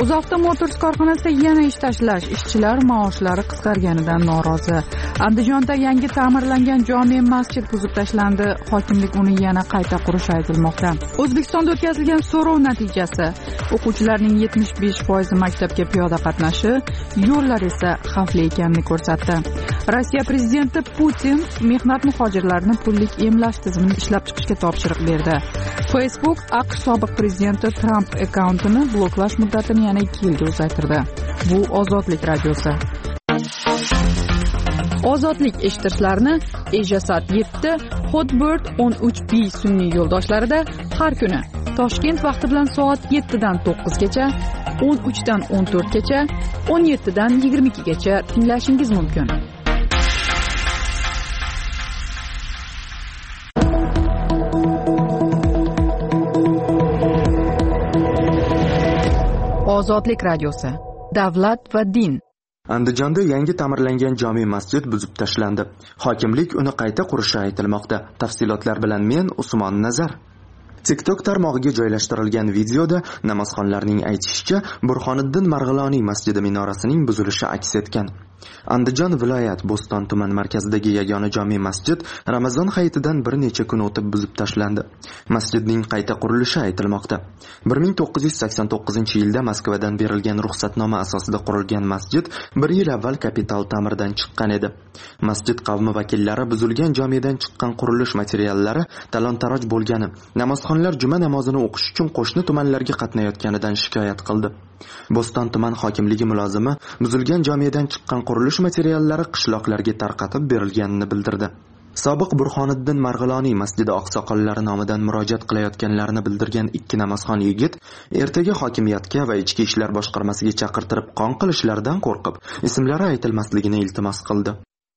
UzAuto Motors korxonasida yana ish tashlash, ishchilar maoshlari qisqarganidan norozi. Andijonda yangi ta'mirlangan jome masjid buzib tashlandi. Hokimlik uni yana qayta qurishi aytilmoqda. O'zbekistonda o'tkazilgan so'rov natijasi: o'quvchilarning 75% maktabga piyoda qatnashi, yo'llar esa xavfli ekanini ko'rsatdi. Rossiya prezidenti Putin mehnat muhojirlarini pullik emlash tizimini ishlab chiqishga topshiriq berdi. Facebook AQSh sobiq prezidenti Trump akkauntini bloklash muddatini yana 2 yilga uzaytirdi. Bu Ozodlik radiosi. Ozodlik eshitishlarini Ejasat 7, Hotbird 13B sun'iy yo'ldoshlarida har kuni Toshkent vaqti bilan soat 7 dan 9 gacha, 13 dan 14 gacha, 17 dan 22 gacha tinglashingiz mumkin. Ozodlik radiosi. Davlat va din. Andijonda yangi ta'mirlangan jome masjid buzib tashlandi. Hokimlik uni qayta qurishi aytilmoqda. Tafsilotlar bilan men Usmon Nazar. TikTok tarmog'iga joylashtirilgan videoda namozxonlarning aytishicha, Burxoniddin Marg'iloniy masjidi minorasining buzilishi aks etgan. Andijon viloyat Bo'ston tuman markazidagi yagona jome masjid Ramazon hayitidan bir necha kun o'tib buzib tashlandi. Masjidning qayta qurilishi aytilmoqda. 1989-yilda Moskvadan berilgan ruxsatnoma asosida qurilgan masjid 1 yil avval kapital ta'mirdan chiqqan edi. Masjid qavmi vakillari buzilgan jomedan chiqqan qurilish materiallari talon-taroj bo'lgani, namozxonlar juma namozini o'qish uchun qo'shni tumanlarga qatnayotganidan shikoyat qildi. Bo'ston tuman hokimligi mulozimi buzilgan jomedan chiqqan qurilish materiallari qishloqlarga tarqatib berilganini bildirdi. Sobiq Burxoniddin Marg'iloniy masjidi oqsoqollari nomidan murojaat qilayotganlarini bildirgan 2 namozxon yigit ertaga hokimiyatga va ichki ishlar boshqarmasiga chaqirtirib qon qilishlaridan qo'rqib, ismlari aytilmasligini iltimos qildi.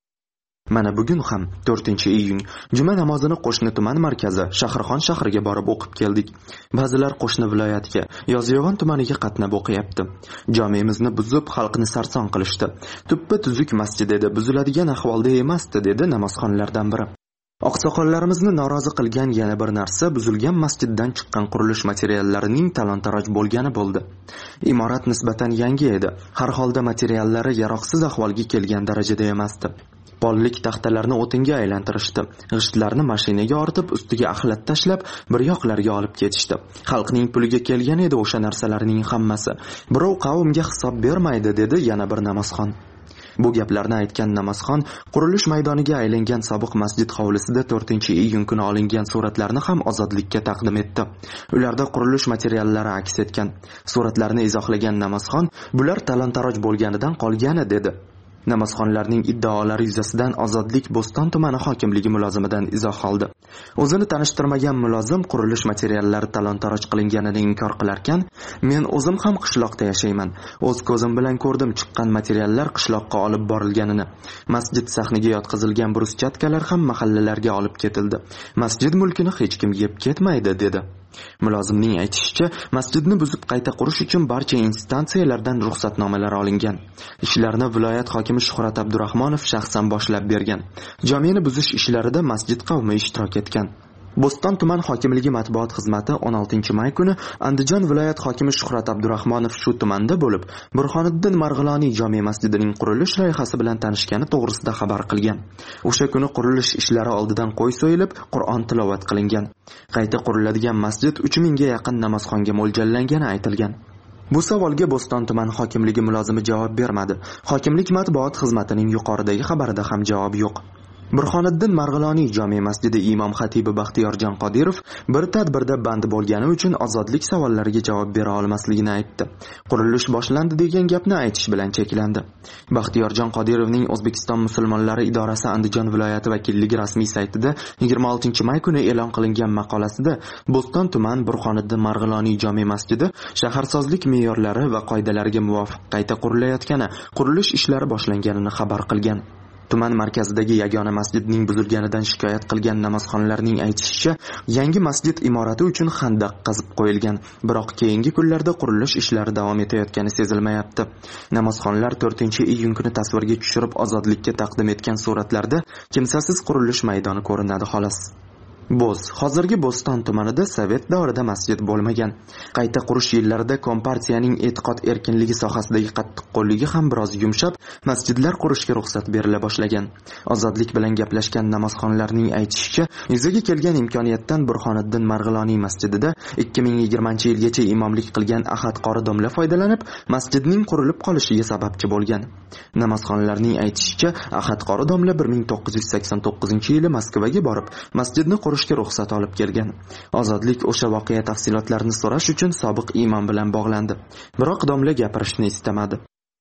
Mana bugun ham 4-iyun juma namozini qo'shni tuman markazi Shahrixon shahriga borib o'qib keldik. Ba'zilar qo'shni viloyatga, Yozyovon tumaniga qatnab o'qiyapti. Jomemizni buzib xalqni sarson qilishdi. Tuppa tuzuk masjid edi, buziladigan ahvolda emasdi, dedi namozxonlardan biri. Oqsoqollarimizni norozi qilgan yana bir narsa buzilgan masjiddan chiqqan qurilish materiallarining talon-taroj bo'lgani bo'ldi. Imorat nisbatan yangi edi. Har holda materiallari yaroqsiz ahvolga kelgan darajada emasdi. Pollik taxtalarni o'tinga aylantirishdi. G'ishtlarni mashinaga ortib, ustiga axlat tashlab, bir yoqlarga olib ketishdi. Xalqning puliga kelgan edi o'sha narsalarning hammasi. Birov qavmga hisob bermaydi, dedi yana bir namozxon. Bu gaplarni aytgan namozxon qurilish maydoniga aylangan sobiq masjid hovlisida 4-iyun kuni olingan suratlarni ham Ozodlikka taqdim etdi. Ularda qurilish materiallari aks etgan. Suratlarni izohlagan namozxon, bular talon-taroj bo'lganidan qolgani, dedi. Namozxonlarning iddaolari yuzasidan Ozodlik Bo'ston tumani hokimligi mulozimidan izoh oldi. O'zini tanishtirmagan mulozim qurilish materiallari talon-taroj qilinganini inkor qilarkan, men o'zim ham qishloqda yashayman. O'z ko'zim bilan ko'rdim chiqqan materiallar qishloqqa olib borilganini. Masjid sahniga yotqizilgan bruschatkalar ham mahallalarga olib ketildi. Masjid mulkini hech kim yeb ketmaydi, dedi. Mulozimning aytishicha, masjidni buzib qayta qurish uchun barcha instansiyalardan ruxsatnomalar olingan. Ishlarni viloyat hokimi Shuhrat Abdurahmonov shaxsan boshlab bergan. Jomeni buzish ishlarida masjid qavmi ishtirok etgan. Bo'ston tuman hokimligi matbuot xizmati 16-may kuni Andijon viloyat hokimi Shuhrat Abdurahmonov shu tumanda bo'lib, Burxoniddin Marg'iloniy jome masjidining qurilish loyihasi bilan tanishgani to'g'risida xabar qilgan. O'sha kuni qurilish ishlari oldidan qo'y so'yilib, Qur'on tilovat qilingan. Qayta quriladigan masjid 3000 ga yaqin namozxonga mo'ljallangani aytilgan. Bu savolga Bo'ston tuman hokimligi mulozimi javob bermadi. Hokimlik matbuot xizmatining yuqoridagi xabarida ham javob yo'q. Burxoniddin Marg'iloniy jome masjidi imom xatibi Baxtiyorjon Qodirov bir tadbirda band bo'lgani uchun Ozodlik savollariga javob bera olmasligini aytdi. Qurilish boshlandi degan gapni aytish bilan cheklandi. Baxtiyorjon Qodirovning O'zbekiston musulmonlari idorasi Andijon viloyati vakilligi rasmiy saytida 26-may kuni e'lon qilingan maqolasida Bo'ston tuman Burxoniddin Marg'iloniy jome masjidi shaharsozlik me'yorlari va qoidalariga muvofiq qayta qurilayotgani, qurilish ishlari boshlanganini xabar qilgan. Tuman markazidagi yagona masjidning buzilganidan shikoyat qilgan namozxonlarning aytishicha, yangi masjid imorati uchun xandaq qazib qo'yilgan, biroq keyingi kunlarda qurilish ishlari davom etayotgani sezilmayapti. Namozxonlar 4-iyun kuni tasvirga tushirib Ozodlikka taqdim etgan suratlarda kimsasiz qurilish maydoni ko'rinadi xolos. Bo'z. Hozirgi Bo'ston tumanida sovet davrida masjid bo'lmagan. Qayta qurish yillarida kompartiyaning e'tiqod erkinligi sohasidagi qattiqqo'lligi ham biroz yumshab, masjidlar qurishga ruxsat berila boshlagan. Ozodlik bilan gaplashgan namozxonlarning aytishicha, yuzaga kelgan imkoniyatdan Burxoniddin Marg'iloniy masjidida 2020-yilgacha imomlik qilgan Ahad qori domla foydalanib, masjidning qurilib qolishiga sababchi bo'lgan. Namozxonlarning aytishicha, Ahad qori domla 1989-yili Moskvaga borib, masjidni qurishga ruxsat olib kelgan. Ozodlik o'sha voqea tafsilotlarini so'rash uchun sobiq imom bilan bog'landi. Biroq domla gapirishni istamadi.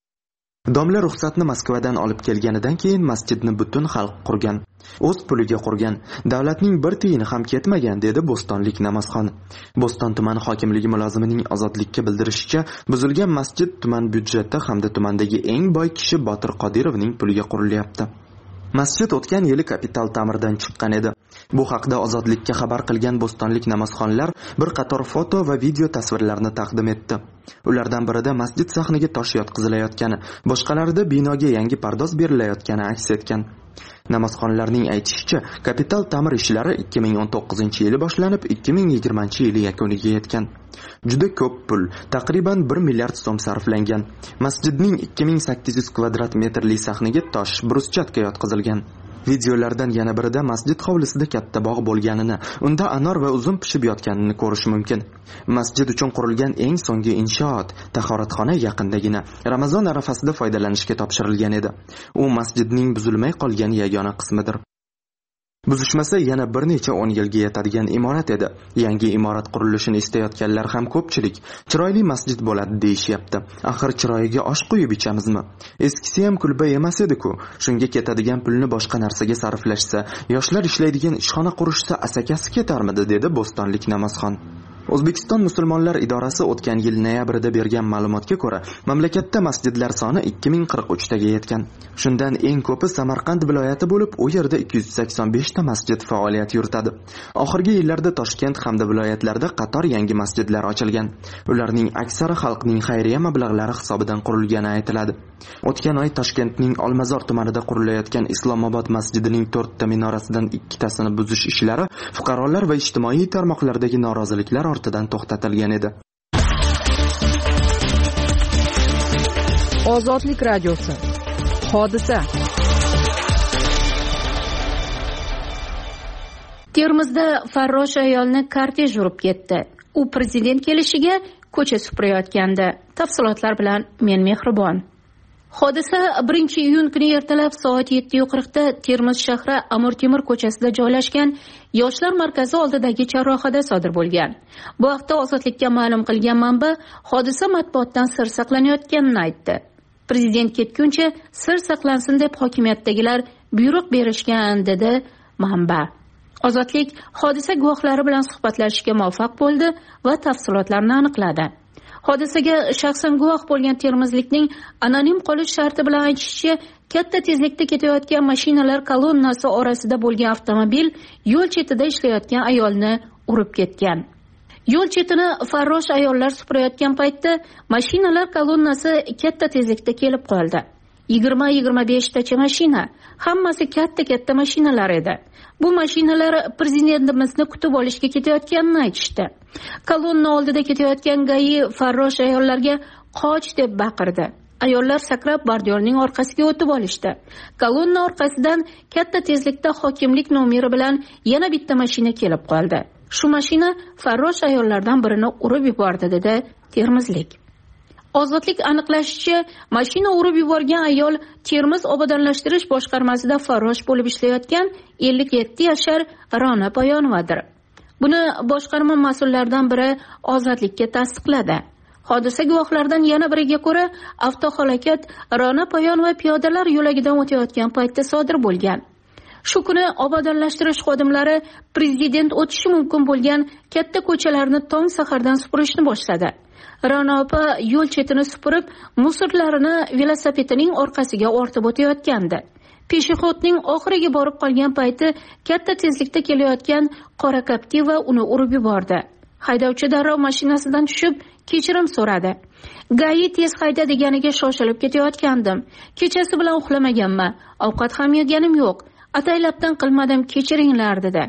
Domla ruxsatni Moskvadan olib kelganidan keyin masjidni butun xalq qurgan. O'z puliga qurgan. Davlatning bir tiyini ham ketmagan, dedi bo'stonlik namozxon. Bo'ston tuman hokimligi mulozimining Ozodlikka bildirishicha, buzilgan masjid tuman byudjeti hamda tumandagi eng boy kishi Botir Qodirovning puliga qurilyapti. Masjid o'tgan yili kapital ta'mirdan chiqqan edi. Bu haqda Ozodlikka xabar qilgan bo'stonlik namozxonlar bir qator foto va video tasvirlarni taqdim etdi. Ulardan birida masjid sahniga tosh yotqizilayotgani, boshqalarida binoga yangi pardoz berilayotgani aks etgan. Namozxonlarning aytishicha, kapital ta'mir ishlari 2019-yili boshlanib, 2020-yili yakuniga yetgan. Juda ko'p pul, taqriban 1 milliard so'm sarflangan. Masjidning 2800 kvadrat metrli sahniga tosh, bruschatka yotqizilgan. Videolardan yana birida masjid hovlisida katta bog' bo'lganini, unda anor va uzum pishib yotganini ko'rish mumkin. Masjid uchun qurilgan eng so'nggi inshoot, tahoratxona yaqindagina Ramazon arafasida foydalanishga topshirilgan edi. U masjidning buzilmay qolgan yagona qismidir. Buzishmasa yana bir necha 10 yilga yetadigan imorat edi. Yangi imorat qurilishini istayotganlar ham ko'pchilik. Chiroyli masjid bo'ladi deyishyapti. Axir chiroyiga osh qo'yib ichamizmi? Eskisi ham kulba emas edi-ku. Shunga ketadigan pulni boshqa narsaga sarflashsa, yoshlar ishlaydigan ishxona qurishsa asakasi ketarmidi, dedi bo'stonlik namozxon. O'zbekiston musulmonlar idorasi o'tgan yil noyabrida bergan ma'lumotga ko'ra, mamlakatda masjidlar soni 2043 taga yetgan. Shundan eng ko'pi Samarqand viloyati bo'lib, u yerda 285 ta masjid faoliyat yuritadi. Oxirgi yillarda Toshkent hamda viloyatlarda qator yangi masjidlar ochilgan. Ularning aksari xalqning xayriya mablag'lari hisobidan qurilgani aytiladi. O'tgan oy Toshkentning Olmazor tumanida qurilayotgan Islomobod masjidining 4 ta minorasidan 2 tasini buzish ishlari fuqarolar va ijtimoiy tarmoqlardagi noroziliklar ortidan to'xtatilgan edi. Ozodlik radiosi. Hodisa. Termizda farrosh ayolni kortej urib ketdi. U prezident kelishiga ko'cha supurayotgandi. Tafsilotlar bilan men Mehribon. Hodisa 1-iyun kuni ertalab soat 7:40 da Termiz shahri Amir Temur ko'chasida joylashgan yoshlar markazi oldidagi charrohada sodir bo'lgan. Bu haqda Ozodlikka ma'lum qilgan manba hodisa matbuotdan sir saqlanayotganini aytdi. Prezident ketguncha sir saqlansin deb hokimiyatdagilar buyruq berishgan, dedi manba. Ozodlik hodisa guvohlari bilan suhbatlashishga muvaffaq bo'ldi va tafsilotlarni aniqladi. Hodisaga shaxsan guvoh bo'lgan termizlikning anonim qolish sharti bilan aytishicha, katta tezlikda ketayotgan mashinalar kolonnasi orasida bo'lgan avtomobil yo'l chetida ishlayotgan ayolni urib ketgan. Yo'l chetini farrosh ayollar supurayotgan paytda mashinalar kolonnasi katta tezlikda kelib qoldi. 20-25 tacha mashina, hammasi katta mashinalar edi. Bu mashinalar prezidentimizni kutib olishga ketayotganini aytishdi. Kolonna oldida ketayotgan GAI farrosh ayollarga qoch deb baqirdi. Ayollar sakrab bordyorning orqasiga o'tib olishdi. Kolonna orqasidan katta tezlikda hokimlik nomeri bilan yana bitta mashina kelib qoldi. Shu mashina farrosh ayollardan birini urib yubordi, dedi termizlik. Ozodlik aniqlashicha, mashina urib yuborgan ayol Termiz obodonlashtirish boshqarmasida farrosh bo'lib ishlayotgan 57 yashar Rona Poyonovadir. Buni boshqarma mas'ullaridan biri Ozodlikka tasdiqladi. Hodisa guvohlaridan yana biriga ko'ra, avtohalokat Rona Poyonova piyodalar yo'lagidan o'tayotgan paytda sodir bo'lgan. Shu kuni obodonlashtirish xodimlari prezident o'tishi mumkin bo'lgan katta ko'chalarni tong sahardan supurishni boshladi. Rana opa yo'l chetini supurib, musorlarini velosipedining orqasiga ortib o'tayotgandi. Peshixodning oxiriga borib qolgan payti katta tezlikda kelayotgan qora Captiva uni urib yubordi. Haydovchi darrov mashinasidan tushib, kechirim so'radi. GAI tez hayda deganiga shoshilib ketayotgandim. Kechasi bilan uxlamaganman. Ovqat ham yeganim yo'q. Ataylabdan qilmadim, kechiringlar, dedi.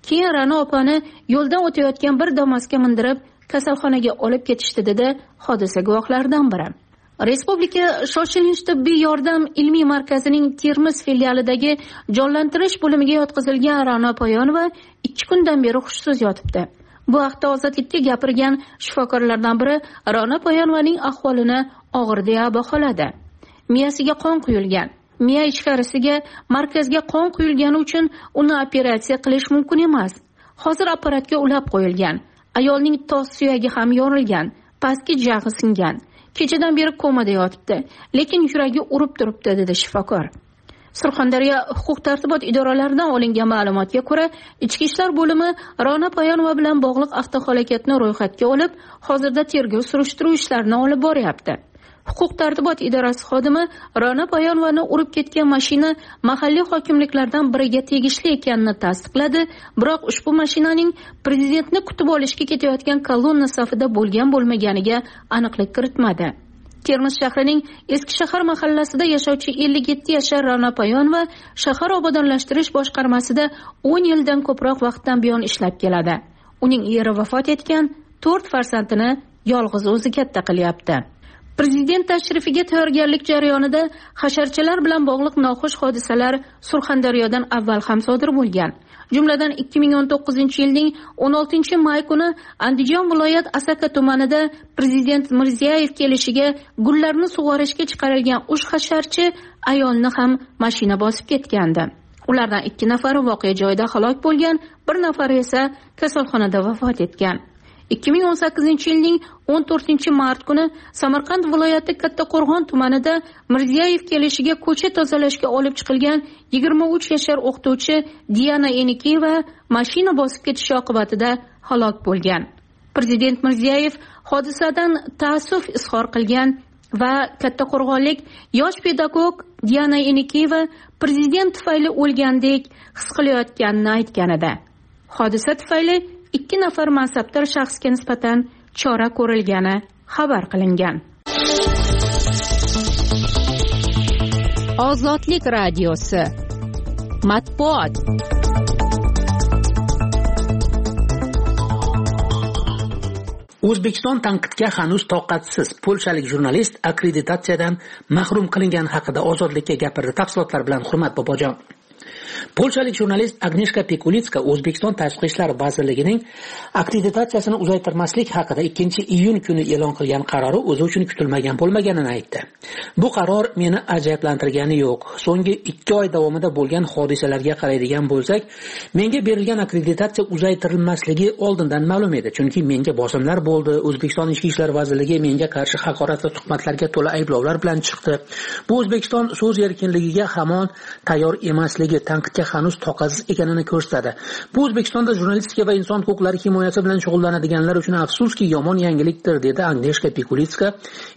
Keyin Ra'no opani yo'ldan o'tayotgan bir Damas'ga mindirib, kasalxonaga olib ketishdi, dedi hodisa guvohlaridan biri. Respublika shoshilinch tibbiy yordam ilmiy markazining Termiz filialidagi jonlantirish bo'limiga yotqizilgan Ra'no Poyonova 2 kundan beri hushsiz yotibdi. Bu haqda Ozodlikka gapirgan shifokorlardan biri Ra'no Poyonovaning ahvolini og'ir deya baholadi. Miyasiga qon quyilgan. Miya ichkarisiga markazga qon quyilgani uchun uni operatsiya qilish mumkin emas. Hozir apparatga ulab qo'yilgan. Ayolning tos suyagi ham yorilgan, pastki jag'i singan. Kechadan beri komada yotibdi, lekin yuragi urib turibdi, dedi shifokor. Surxondaryo huquq-tartibot idoralaridan olingan ma'lumotga ko'ra, Ichki ishlar bo'limi Ra'no Poyonova bilan bog'liq avtohalokatni ro'yxatga olib, hozirda tergov surishtiruv ishlarini olib boryapti. Huquq-tartibot idorasi xodimi Ra'no Poyonovani urib ketgan mashina mahalliy hokimliklardan biriga tegishli ekanini tasdiqladi, biroq ushbu mashinaning prezidentni kutib olishga ketayotgan kolonna safida bo'lgan-bo'lmaganiga aniqlik kiritmadi. Termiz shahrining Eski shahar mahallasida yashovchi 57 yashar Ra'no Poyonova shahar obodonlashtirish boshqarmasida 10 yildan ko'proq vaqtdan buyon ishlab keladi. Uning eri vafot etgan, 4 farzandini yolg'iz o'zi katta qilyapti. Prezident tashrifiga tayyorgarlik jarayonida hasharchalar bilan bog'liq noxush hodisalar Surxondaryodan avval ham sodir bo'lgan. Jumladan 2019-yilning 16-may kuni Andijon viloyat Asaka tumanida Prezident Mirziyoyev kelishiga gullarni sug'orishga chiqarilgan 3 hasharchi ayolni ham mashina bosib ketgandi. Ulardan 2 nafari voqea joyida halok bo'lgan, 1 nafari esa kasalxonada vafot etgan. 2018-yilning 14-mart kuni Samarqand viloyati Kattaqo'rg'on tumanida Mirziyoyev kelishiga ko'cha tozalashga olib chiqilgan 23 yashar o'qituvchi Diana Enikiyeva mashina bosib ketishi oqibatida halok bo'lgan. Prezident Mirziyoyev hodisadan ta'assuf izhor qilgan va Kattaqo'rg'onlik yosh pedagog Diana Enikiyeva prezident tufayli o'lgandek his qilayotganini aytgan edi. Hodisa tufayli 2 nafar mansabdor shaxsga nisbatan chora ko'rilgani xabar qilingan. Ozodlik radiosi matbuot. O'zbekiston tanqidga hanuz toqatsiz. Polshalik jurnalist akkreditatsiyadan mahrum qilingani haqida Ozodlikka gapirdi. Tafsilotlar bilan Hurmat Bobojon. Polshalik jurnalist Agnieszka Pikulitska O'zbekiston Tashqi ishlar vazirligining akkreditatsiyasini uzaytirmaslik haqida 2-iyun kuni e'lon qilgan qarori o'zi uchun kutilmagan bo'lmaganini aytdi. Bu qaror meni ajablantirgani yo'q. So'nggi 2 oy davomida bo'lgan hodisalarga qaraydigan bo'lsak, menga berilgan akkreditatsiya uzaytirilmasligi oldindan ma'lum edi, chunki menga bosimlar bo'ldi. O'zbekiston Ichki ishlar vazirligi menga qarshi haqorat va tuhmatlarga to'la ayblovlar bilan chiqdi. Bu O'zbekiston so'z erkinligiga hamon tayyor emasligi, tanqidga hanuz toqatsiz ekanini ko'rsatadi. Bu O'zbekistonda jurnalistika va inson huquqlari himoyasi bilan shug'ullanadiganlar uchun afsuski yomon yangilikdir, dedi Agnieszka Pikulitska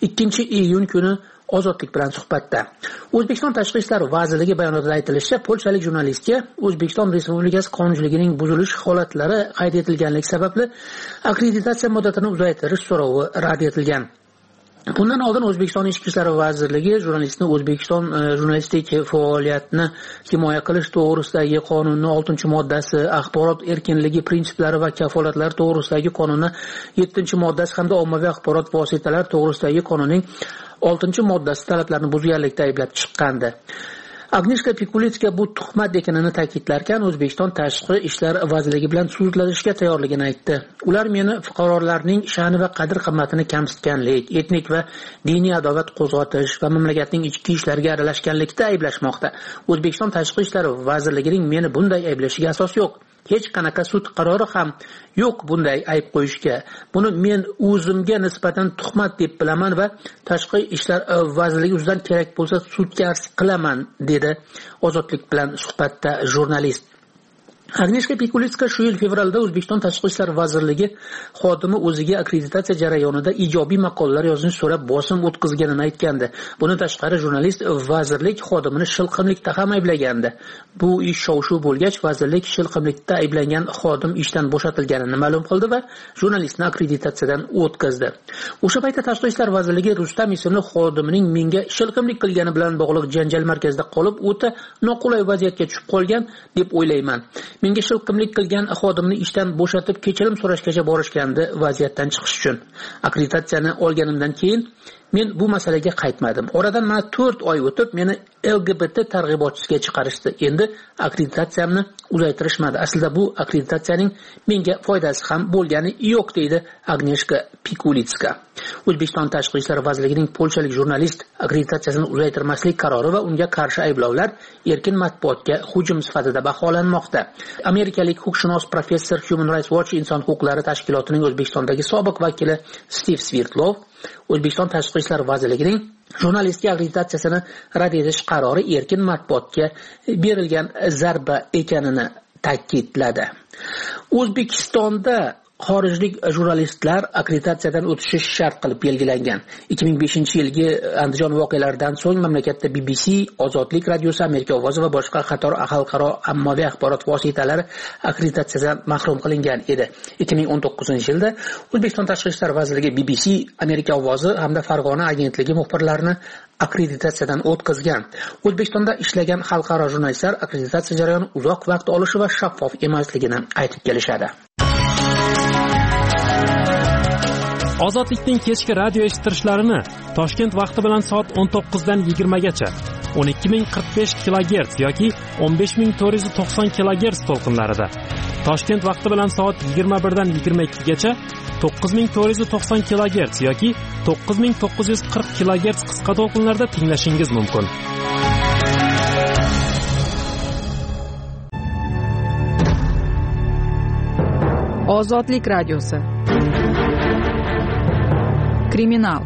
2-iyun kuni Ozodlik bilan suhbatda. O'zbekiston Tashqi ishlar vazirligi bayonotida aytilishicha, polshalik jurnalistga O'zbekiston Respublikasi qonunchiligining buzilish holatlari qayd etilganligi sababli akkreditatsiya muddatini uzaytirish so'rovi rad etilgan. Bundan oldin O'zbekiston Ichki ishlar vazirligi jurnalistni O'zbekiston jurnalistik faoliyatini himoya qilish to'g'risidagi qonunning 6-moddasi, axborot erkinligi prinsiplari va kafolatlari to'g'risidagi qonunning 7-moddasi hamda ommaviy axborot vositalari to'g'risidagi qonunning 6-moddasi talablarini buzganlikda ayblab chiqqandi. Agnieszka Pikulitska bu tuhmat ekanini ta'kidlarkan, O'zbekiston Tashqi ishlar vazirligi bilan sudlashishga tayyorligini aytdi. Ular meni fuqarolarning sha'ni va qadr-qimmatini kamsitganlik, etnik va diniy adovat qo'zg'atish va mamlakatning ichki ishlariga aralashganlikda ayblashmoqda. O'zbekiston Tashqi ishlar vazirligining meni bunday ayblashiga asos yo'q. Hech qanaqa sud qarori ham yo'q bunday ayb qo'yishga. Buni men o'zimga nisbatan tuhmat deb bilaman va Tashqi ishlar vazirligi ustidan kerak bo'lsa sudga arz qilaman, dedi Ozodlik bilan suhbatda jurnalist. Agnieszka Pikulitska shu yil fevralda O'zbekiston Tashqi ishlar vazirligi xodimi o'ziga akkreditatsiya jarayonida ijobiy maqolalar yozishni so'rab bosim o'tkazganini aytgandi. Buni tashqari jurnalist vazirlik xodimini shilqimlikda ham ayblagandi. Bu ish shov-shuv bo'lgach, vazirlik shilqimlikda ayblangan xodim ishdan bo'shatilganini ma'lum qildi va jurnalistni akkreditatsiyadan o'tkazdi. O'sha paytda Tashqi ishlar vazirligi Rustam ismli xodimining menga shilqimlik qilgani bilan bog'liq janjal markazida qolib, o'ta noqulay vaziyatga tushib qolgan deb o'ylayman. Menga shilqimlik qilgan xodimni ishdan bo'shatib kechirim so'rashgacha borishgandi vaziyatdan chiqish uchun. Akkreditatsiyani olganimdan keyin men bu masalaga qaytmadim. Oradan mana 4 oy o'tib meni LGBT targ'ibotchisiga chiqarishdi. Endi akkreditatsiyamni uzaytirishmadi. Aslida bu akkreditatsiyaning menga foydasi ham bo'lgani yo'q, deydi Agneshka Pikulitska. O'zbekiston Tashqi ishlar vazirligining polshalik jurnalist akkreditatsiyasini uzaytirmaslik qarori va unga qarshi ayblovlar erkin matbuotga hujum sifatida baholanmoqda. Amerikalik huquqshunos professor Human Rights Watch inson huquqlari tashkilotining O'zbekistondagi sobiq vakili Steve Svirtlov O'zbekiston Tashqi ishlar vazirligining jurnalistga akkreditatsiyasini rad etish qarori erkin matbuotga berilgan zarba ekanini ta'kidladi. O'zbekistonda xorijlik jurnalistlar akkreditatsiyadan o'tishi shart qilib belgilangan. 2005-yilgi Andijon voqealaridan so'ng mamlakatda BBC, Ozodlik radiosi, Amerika ovozi va boshqa qator xalqaro ommaviy axborot vositalari akkreditatsiyadan mahrum qilingan edi. 2019-yilda O'zbekiston Tashqi ishlar vazirligi BBC, Amerika ovozi hamda Farg'ona agentligi muxbirlarini akkreditatsiyadan o'tkazgan. O'zbekistonda ishlagan xalqaro jurnalistlar akkreditatsiya jarayoni uzoq vaqt olishi va shaffof emasligini aytib kelishadi. Ozodlikning kechki radio eshittirishlarini Toshkent vaqti bilan soat 19 dan 20 gacha 12045 kHz yoki 15490 kHz to'lqinlarida, Toshkent vaqti bilan soat 21 dan 22 gacha 9490 kHz yoki 9940 kHz qisqa to'lqinlarda tinglashingiz mumkin. Ozodlik radiosi. Kriminal.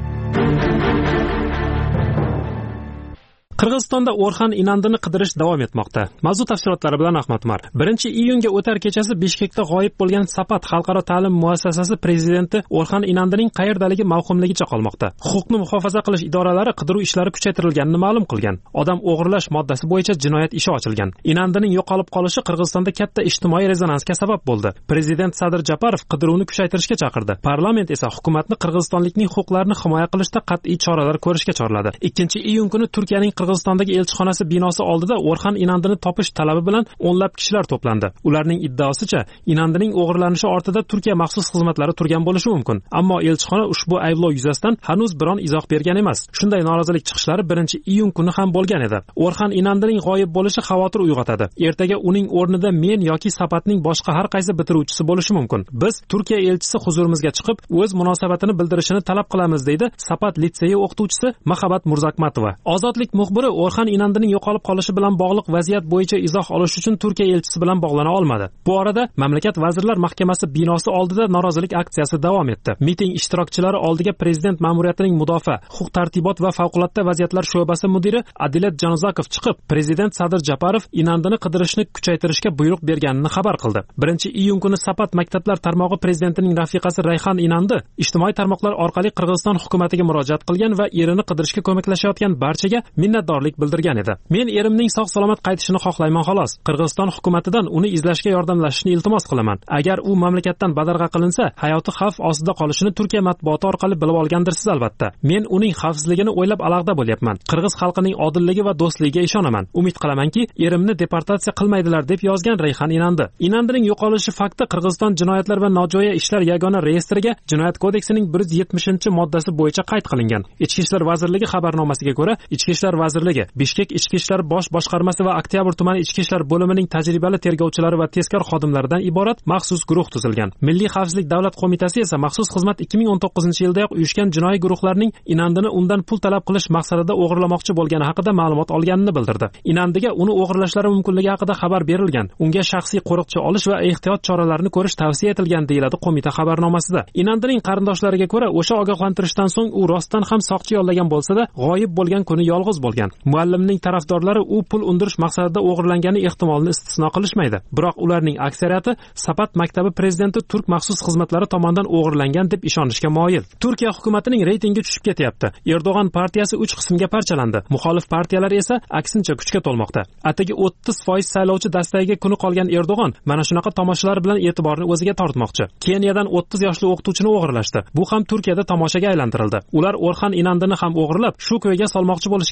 Qirg'izistonda O'rxan Inandini qidirish davom etmoqda. Mavzu tafsilotlari bilan Ahmad Umar. 1-iyunga o'tar kechasi Bishkekda g'oyib bo'lgan Sapat xalqaro ta'lim muassasasi prezidenti O'rxan Inandining qayerdaligi mavhumligicha qolmoqda. Huquqni muhofaza qilish idoralari qidiruv ishlari kuchaytirilganini ma'lum qilgan. Odam o'g'irlash moddasi bo'yicha jinoyat ishi ochilgan. Inandining yo'qolib qolishi Qirg'izistonda katta ijtimoiy rezonansga sabab bo'ldi. Prezident Sadir Japarov qidiruvni kuchaytirishga chaqirdi. Parlament esa hukumatni qirg'izistonlikning huquqlarini himoya qilishda qat'iy choralar ko'rishga chorladi. 2-iyun kuni Turkiyaning Qirg'izistondagi elchixonasi binosi oldida O'rxan Inandini topish talabi bilan o'nlab kishilar to'plandi. Ularning iddaosicha, Inandining o'g'irlanishi ortida Turkiya maxsus xizmatlari turgan bo'lishi mumkin. Ammo elchixona ushbu ayblov yuzasidan hanuz biron izoh bergan emas. Shunday norozilik chiqishlari 1-iyun kuni ham bo'lgan edi. O'rxan Inandining g'oyib bo'lishi xavotir uyg'otadi. Ertaga uning o'rnida men yoki Sapatning boshqa har qaysi bitiruvchisi bo'lishi mumkin. Biz Turkiya elchisi huzurimizga chiqib, o'z munosabatini bildirishini talab qilamiz, deydi Sapat litseyi o'qituvchisi Mahabat Murzakmatova. Ozodlik muxbiri O'rxan Inandining yo'qolib qolishi bilan bog'liq vaziyat bo'yicha izoh olish uchun Turkiya elchisi bilan bog'lana olmadi. Bu orada mamlakat vazirlar mahkamasi binosi oldida norozilik aksiyasi davom etdi. Miting ishtirokchilari oldiga prezident ma'muriyatining mudofaa, huquq-tartibot va favqulodda vaziyatlar sho'basi mudiri Adilat Januzakov chiqib, prezident Sadir Japarov Inandini qidirishni kuchaytirishga buyruq berganini xabar qildi. 1-iyun kuni Sapat maktablar tarmog'i prezidentining rafiqasi Rayhan Inandi ijtimoiy tarmoqlar orqali Qirg'iziston hukumatiga murojaat qilgan va erini qidirishga ko'maklashayotgan barchaga minnatdorlik bildirgan edi. Men erimning sog'-salomat qaytishini xohlayman xolos. Qirg'iziston hukumatidan uni izlashga yordamlashishni iltimos qilaman. Agar u mamlakatdan badarg'a qilinsa, hayoti xavf ostida qolishini Turkiya matbuoti orqali bilib olgandirsiz albatta. Men uning xavfsizligini o'ylab alohida bo'lyapman. Qirg'iz xalqining odilligi va do'stligiga ishonaman. Umid qilamanki, erimni deportatsiya qilmaydilar, deb yozgan Rayhan Inandi. Inandining yo'qolishi fakti Qirg'iziston jinoyatlar va nojo'ya ishlar yagona reyestriga Jinoyat kodeksining 170-moddasi bo'yicha qayd qilingan. Ichki ishlar vazirligi xabarnomasiga ko'ra, Ichki ishlar vazirligi Bishkek ichki ishlar bosh boshqarmasi va Oktyabr tumani ichki ishlar bo'limining tajribali tergovchilari va tezkor xodimlaridan iborat maxsus guruh tuzilgan. Milliy xavfsizlik davlat qo'mitasi esa maxsus xizmat 2019-yildayoq uyushgan jinoiy guruhlarning Inandini undan pul talab qilish maqsadida o'g'irlamoqchi bo'lgani haqida ma'lumot olganini bildirdi. Inandiga uni o'g'irlashlari mumkinligi haqida xabar berilgan. Unga shaxsiy qo'riqchi olish va ehtiyot choralarini ko'rish tavsiya etilgan, deyiladi qo'mita xabarnomasida. Inandining qarindoshlariga ko'ra, o'sha ogohlantirishdan so'ng u rostdan ham soqchi yollagan bo'lsa-da, g'oyib bo'lgan kuni yolg'iz bo'lgan. Muallimning tarafdorlari u pul undirish maqsadida o'g'irlangani ehtimolini istisno qilishmaydi. Biroq ularning aksariyati Sapat maktabi prezidenti turk maxsus xizmatlari tomonidan o'g'irlangan deb ishonishga moyil. Turkiya hukumatining reytingi tushib ketyapti. Erdo'g'an partiyasi 3 qismga parchalandi. Muxolif partiyalar esa aksincha kuchga to'lmoqda. Atigi 30% saylovchi dastagiga kuni qolgan Erdo'g'an mana shunaqa tomoshalar bilan e'tiborni o'ziga tortmoqchi. Keniyadan 30 yoshli o'qituvchini o'g'irlashdi. Bu ham Turkiyada tomoshaga aylantirildi. Ular O'rxan Inandini ham o'g'irlab, shu ko'yga solmoqchi bo'lishgan deya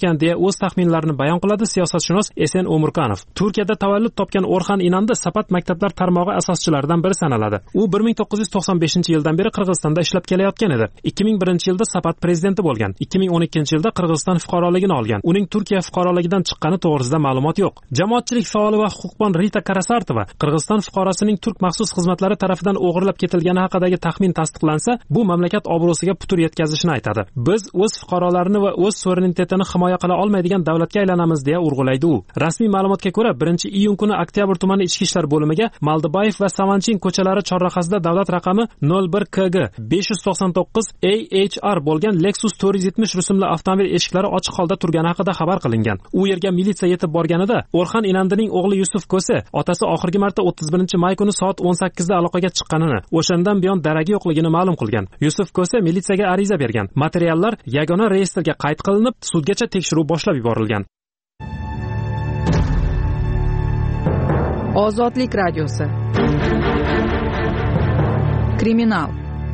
o'z taxminlarini bayon qiladi siyosatshunos Esen O'murkanov. Turkiyada tavallud topgan Orxan Inandi Sapat maktablar tarmog'i asoschilaridan biri sanaladi. U 1995-yildan beri Qirg'izistonda ishlab kelayotgan edi. 2001-yilda Sapat prezidenti bo'lgan. 2012-yilda Qirg'iziston fuqaroligini olgan. Uning Turkiya fuqaroligidan chiqqani to'g'risida ma'lumot yo'q. Jamoatchilik faoli va huquqbon Rita Karasartova Qirg'iziston fuqarosining turk maxsus xizmatlari tarafidan o'g'irlab ketilgani haqidagi taxmin tasdiqlansa, bu mamlakat obro'siga putur yetkazishini aytadi. Biz o'z fuqarolarini va o'z suverenitetini himoya qila olmaydigan davlatga aylanamiz deya urg'ulaydi u. Rasmiy ma'lumotga ko'ra 1-iyun kuni Oktyabr tumani ichki ishlar bo'limiga Maldibayev va Savanchin ko'chalari chorrahasida davlat raqami 01KG 599 AHR bo'lgan Lexus 470 rusumli avtomobil eshiklari ochiq holda turgani haqida xabar qilingan. U yerga militsiya yetib borganida Orxan Inandining o'g'li Yusuf Ko'se otasi oxirgi marta 31-may kuni soat 18 da aloqaga chiqqanini, o'shandan buyon daragi yo'qligini ma'lum qilgan. Yusuf Ko'se militsiyaga ariza bergan. Materiallar yagona reyestrga qayd qilinib, sudgacha tekshiruv boshlab yuborilgan. Ozodlik radiosi. Kriminal.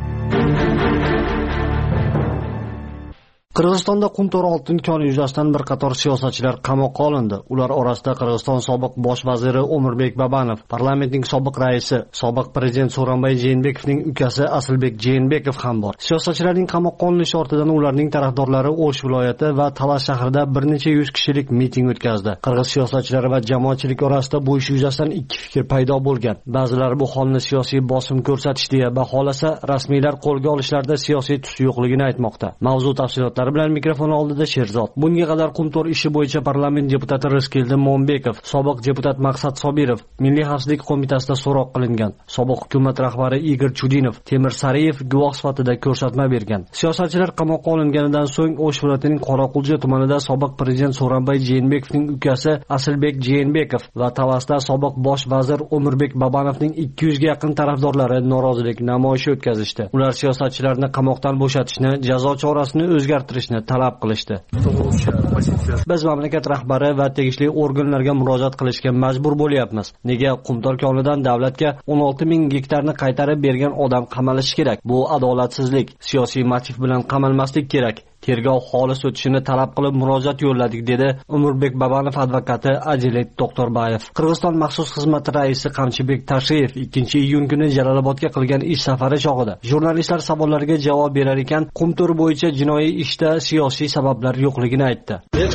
Qirg'izistonda qumtor oltin koni yuzasidan bir qator siyosatchilar qamoqqa olindi. Ular orasida Qirg'iziston sobiq bosh vaziri O'mirbek Babanov, parlamentning sobiq raisi, sobiq prezident So'ronbay Jeenbekovning ukasi Asilbek Jeenbekov ham bor. Siyosatchilarning qamoqqa olinishi ortidan ularning tarafdorlari O'sh viloyati va Talas shahrida bir necha yuz kishilik miting o'tkazdi. Qirg'iz siyosatchilari va jamoatchilik orasida bu ish yuzasidan ikki fikr paydo bo'lgan. Ba'zilar bu holni siyosiy bosim ko'rsatish deya baholasa, rasmiylar qo'lga olishlarda siyosiy tus yo'qligini aytmoqda. Mavzu tafsilotlari bilan mikrofon oldida Sherzod. Bunga qadar qumtor ishi bo'yicha parlament deputati Rizkeldi Mo'mbekov, sobiq deputat Maqsad Sobirov Milliy xavfsizlik qo'mitasida so'roq qilingan. Sobiq hukumat rahbari Igor Chudinov, Temir Sariyev guvoh sifatida ko'rsatma bergan. Siyosatchilar qamoqqa olinganidan so'ng O'sh viloyatining Qoraqulja tumanida sobiq prezident So'ronbay Jeenbekovning ukasi Asilbek Jeenbekov va Talasda sobiq bosh vazir O'mirbek Babanovning 200 ga yaqin tarafdorlari norozilik namoyishi o'tkazishdi. Ular siyosatchilarni qamoqdan bo'shatishni, jazo chorasini o'zgartirishni talab qilishdi. Biz mamlakat rahbari va tegishli organlarga murojaat qilishga majbur bo'lyapmiz. Nega qumtor konidan davlatga 16,000 gektarni qaytarib bergan odam qamalishi kerak? Bu adolatsizlik. Siyosiy motiv bilan qamalmaslik kerak. Tergov xolis o'tishini talab qilib murojaat yo'lladik, dedi O'mirbek Babanov advokati Ajilet Doktorbayev. Qirg'iziston maxsus xizmati raisi Qamchibek Tashiyev 2-iyun kuni Jalolobodga qilgan ish safari chog'ida jurnalistlar savollariga javob berar ekan, qumtor bo'yicha jinoiy ishda siyosiy sabablar yo'qligini aytdi.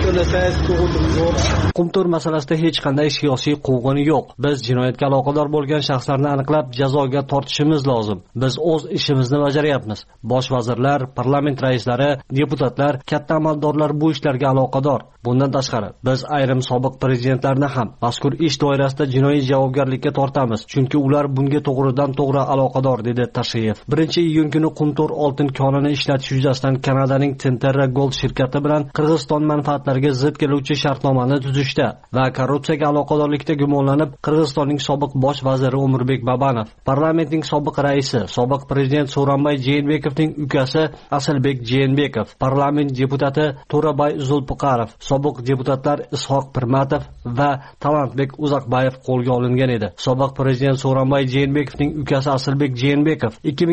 Qumtor masalasida hech qanday siyosiy quvg'in yo'q. Biz jinoyatga aloqador bo'lgan shaxslarni aniqlab jazoga tortishimiz lozim. Biz o'z ishimizni bajaryapmiz. Bosh vazirlar, parlament raislari, deputatlar, katta amaldorlar bu ishlarga aloqador. Bundan tashqari, biz ayrim sobiq prezidentlarni ham mazkur ish doirasida jinoiy javobgarlikka tortamiz, chunki ular bunga to'g'ridan-to'g'ri aloqador, dedi Tashiyev. 1-iyun kuni qumtor oltin konini ishlatish yuzasidan Kanadaning Centerra Gold shirkati bilan Qirg'iziston manfaatlariga zid keluvchi shartnomani tuzishda va korrupsiyaga aloqadorlikda gumonlanib Qirg'izistonning sobiq bosh vaziri O'mirbek Babanov, parlamentning sobiq raisi, sobiq prezident So'ronbay Jeenbekovning ukasi Asilbek Jeenbekov, parlament deputati To'rabay Zulpiqarov, sobiq deputatlar Ishoq Pirmatov va Talantbek Uzaqbayev qo'lga olingan edi. Sobiq prezident So'ronbay Jeenbekovning ukasi Asilbek Jeenbekov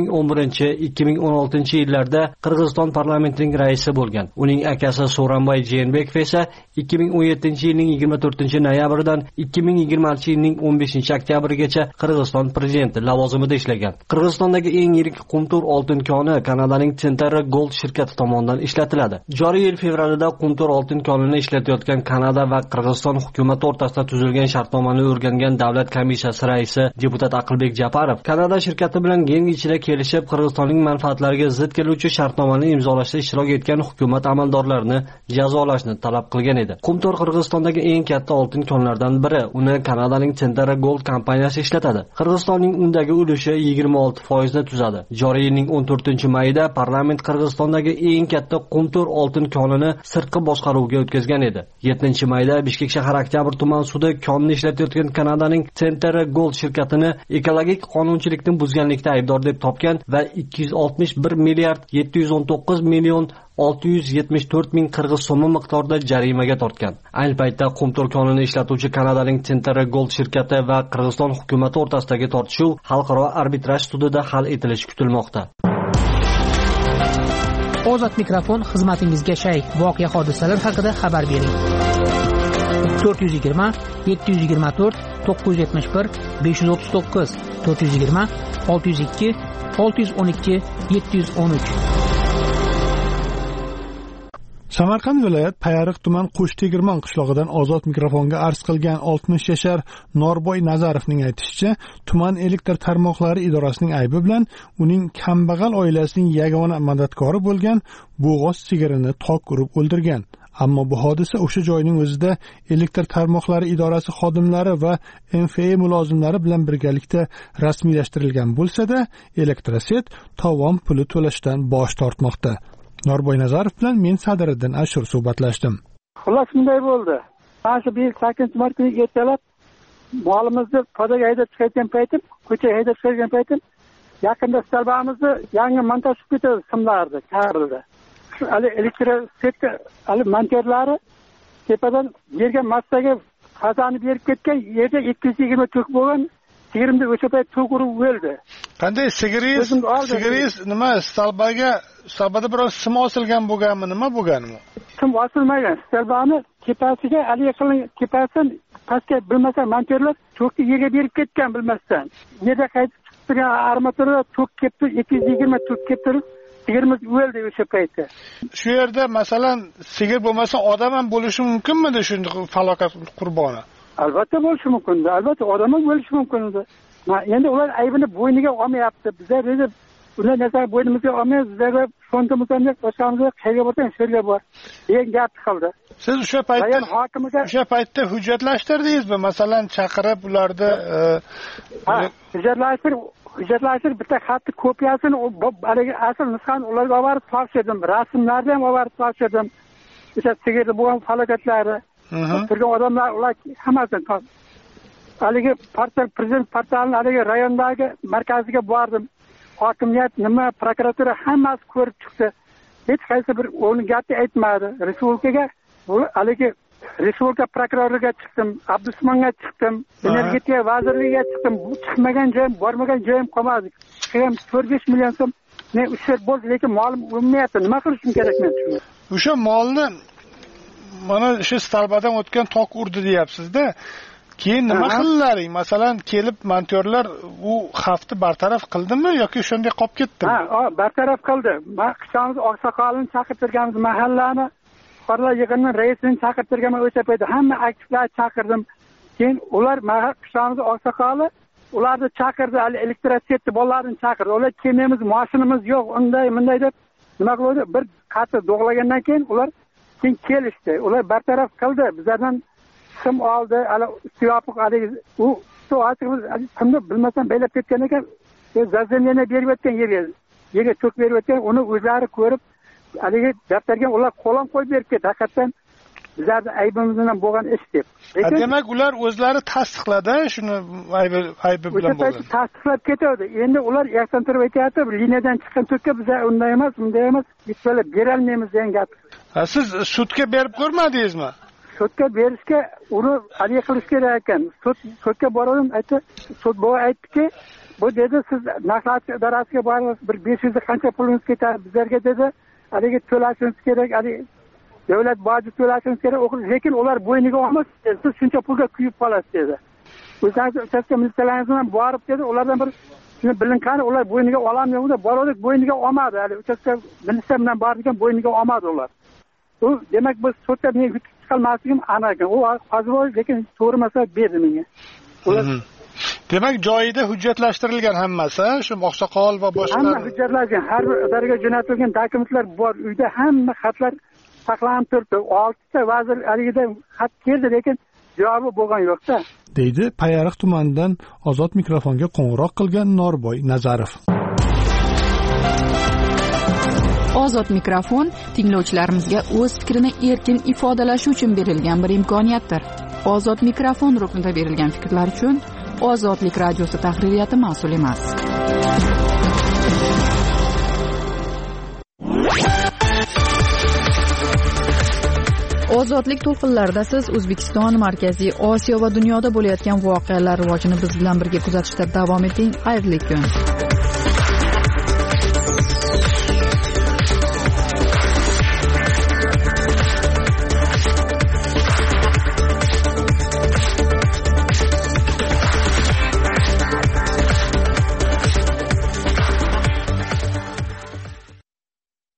2011-2016-yillarda Qirg'iziston parlamentining raisi bo'lgan. Uning akasi So'ronbay Jeenbekov esa 2017-yilning 24-noyabridan 2020-yilning 15-oktyabrigacha Qirg'iziston prezidenti lavozimida ishlagan. Qirg'izistondagi eng yirik qumtor oltin koni Kanadaning Centerra Gold shirkati tomonidan ishlatiladi. Joriy yil fevralida qumtor oltin konini ishlatayotgan Kanada va Qirg'iziston hukumati o'rtasida tuzilgan shartnomani o'rgangan davlat komissiyasi raisi deputat Aqilbek Japarov Kanada shirkati bilan yeng ichida kelishib Qirg'izistonning manfaatlariga zid keluvchi shartnomani imzolashda ishtirok etgan hukumat amaldorlarini jazolashni talab qilgan edi. Qumtor Qirg'izistondagi eng katta oltin konlaridan biri. Uni Kanadaning Centerra Gold kompaniyasi ishlatadi. Qirg'izistonning undagi ulushi 26% ni tuzadi. Joriy yilning 14-mayida parlament Qirg'izistondagi eng katta qumtor oltin konini sirtqi boshqaruvga o'tkazgan edi. 7-mayda Bishkek shahar Oktyabr tuman sudi konni ishlatayotgan Kanadaning Centerra Gold shirkatini ekologik qonunchilikni buzganlikda aybdor deb topgan va 261 milliard 719 million 674 ming qirg'iz so'mi miqdorida jarimaga tortgan. Ayni paytda qumtor konini ishlatuvchi Kanadaning Centerra Gold shirkati va Qirg'iziston hukumati o'rtasidagi tortishuv xalqaro arbitraj sudida hal etilishi kutilmoqda. Ozod mikrofon xizmatingizga shay. Voqea hodisalar haqida xabar bering. 420 724 971 539 420 602 612 713. Samarqand viloyat Payariq tuman Qo'shtegirmon qishlog'idan ozod mikrofonga arz qilgan 60 yashar Norboy Nazarovning aytishicha, tuman elektr tarmoqlari idorasining aybi bilan uning kambag'al oilasining yagona madadkori bo'lgan bo'g'oz sigirini tok urib o'ldirgan. Ammo bu hodisa o'sha joyning o'zida elektr tarmoqlari idorasi xodimlari va MFA mulozimlari bilan birgalikda rasmiylashtirilgan bo'lsa-da, Elektroset tovon puli to'lashdan bosh tortmoqda. Norboy Nazarov bilan men Sadiriddin Ashur suhbatlashdim. Xullas shunday bo'ldi. Mana shu 8-mart kuni ertalab molimizni podaga haydab chiqayotgan paytim, ko'chaga haydab chiqayotgan paytim, yaqinda stolbamizni yangi montaj qilib ketdi, simlardi, kabelda. Ali elektrosetga ali monterlari tepadan yerga massaga fazani berib ketgan, yerda 220 tok bo'lgan, sigirimni o'sha payt tok urib o'ldi. Qanday sigiringiz nima stolbada biroz sim osilgan bo'lganmi, nima bo'lganmi? Sim osilmagan. Stolbani tepasiga ali yaqin tepasin pastga bilmasa monterlar tokni yerga berib ketgan bilmasdan. Yerda qaytib chiqgan armatura tok ketdi, 220 tok ketdi. Sigirimiz o'ldi o'sha paytda. Shu yerda masalan sigir bo'lmasa odam ham bo'lishi mumkinmidi shunday falokat qurboni? Albatta bo'lishi mumkin. Albatta odam ham bo'lishi mumkin. Endi ular aybini bo'yniga olmayapti. Bizlar edi ular nazar bo'ynimizga olmaymiz. Bizlar fondimizdan boshqamizga qayerga borsang sherga bor. degan gap chiqildi. Siz o'sha paytda hujjatlashtirdingizmi? Masalan chaqirib ularni hujjatlashtirish bitta xatni kopiyasini haligi asl nusxani ularga olib borib topshirdim. Rasmlarni ham olib borib topshirdim. O'sha sigirda bo'lgan falokatlari, turgan odamlar ular hammasini haligi prezident portalining haligi rayondagi markaziga bordim. Hokimiyat nima, prokuratura hammasi ko'rib chiqdi. Hech qaysi bir o'ni gapni aytmadi. Respublikaga haligi Respublika prokuroriga chiqdim, Abdusmonga chiqdim, energetika vazirligiga chiqdim. Bu chiqmagan joyim, bormagan joyim qolmadi. Chiqim 4-5 million so'm men ushlar bo'ldi, lekin molim o'lmayapti. Nima qilishim kerak men shuni? O'sha molni mana shu stolbadan o'tgan tok urdi deyapsiz-da. Keyin nima qildilaring? Masalan, kelib montorlar u xavfni bartaraf qildimi yoki shunday qolib ketdimi? Bartaraf qildi. Men qishamiz oqsoqolini chaqirtirganmiz, mahallani Qorlar yig'inining raisini chaqirtirganman o'sha paytda. Hamma aktivlarni chaqirdim. Keyin ular qishamiz oqsoqoli ularni chaqirdi, elektrosetni bolalarni chaqirdi. Ular kelmaymiz, mashinamiz yo'q, unday deb nima qildi? Bir qat'i do'g'lagandan keyin ular keyin kelishdi. Ular bartaraf qildi. Bizlardan sim oldi, yopiq u kimni bilmasam baylab ketgan ekan, zazemiyani berib o'tgan yerga tok berib o'tgan, uni o'zlari ko'rib haligi daftarga ular qo'lon qo'yib berib ketdi. Haqiqatan bizlarni aybimizdan bo'lgan ish deb. Demak ular o'zlari tasdiqladi shuni aybi bilan bo'lgan. Tasdiqlab ketadi. Endi ular yaxtan turib aytayapti, liniyadan chiqqan tokka bizlar unday emas, bunday emas, hech qanday bera olmaymiz degan gap. Siz sudga berib ko'rmadingizmi? Sudga berishga uni haliga qilish kerak ekan. Sudga bordim, aytdi, sud bu aytdiki, bu dedi siz naqlat idorasiga borasiz, bir 500 qancha pulingiz ketadi bizlarga dedi. Haligi to'lashingiz kerak, haligi davlat boji to'lashingiz kerak, lekin ular bo'yniga olmas, siz shuncha pulga kuyib qolasiz dedi. O'zingiz uchastka militsiyalaringiz bilan borib dedi, ulardan bir shuni bilinqani ular bo'yniga olmaydi, bordik bo'yniga olmadi. Hali uchastka militsiya bilan borgan bo'yniga olmadi ular. U demak biz sudda men yutib chiqolmasligim aniq. U hozir lekin to'g'ri masala berdi menga. Ular demak joyida hujjatlashtirilgan hammasi, shu oqsoqol va boshqa hamma hujjatlangan, har bir idoraga jo'natilgan dokumentlar bor. Uyda hamma xatlar saqlanib turibdi. 6 ta vazir haligidan xat keldi, lekin javobi bo'lgan yo'q-da. deydi Payariq tumanidan ozod mikrofonga qo'ng'iroq qilgan Norboy Nazarov. Ozod mikrofon tinglovchilarimizga o'z fikrini erkin ifodalashi uchun berilgan bir imkoniyatdir. Ozod mikrofon ruknida berilgan fikrlar uchun Ozodlik radiosi tahririyati mas'ul emas. Ozodlik to'lqinlarida siz O'zbekiston, Markaziy Osiyo va dunyoda bo'layotgan voqealar rivojini biz bilan birga kuzatishda davom eting. Xayrli kun.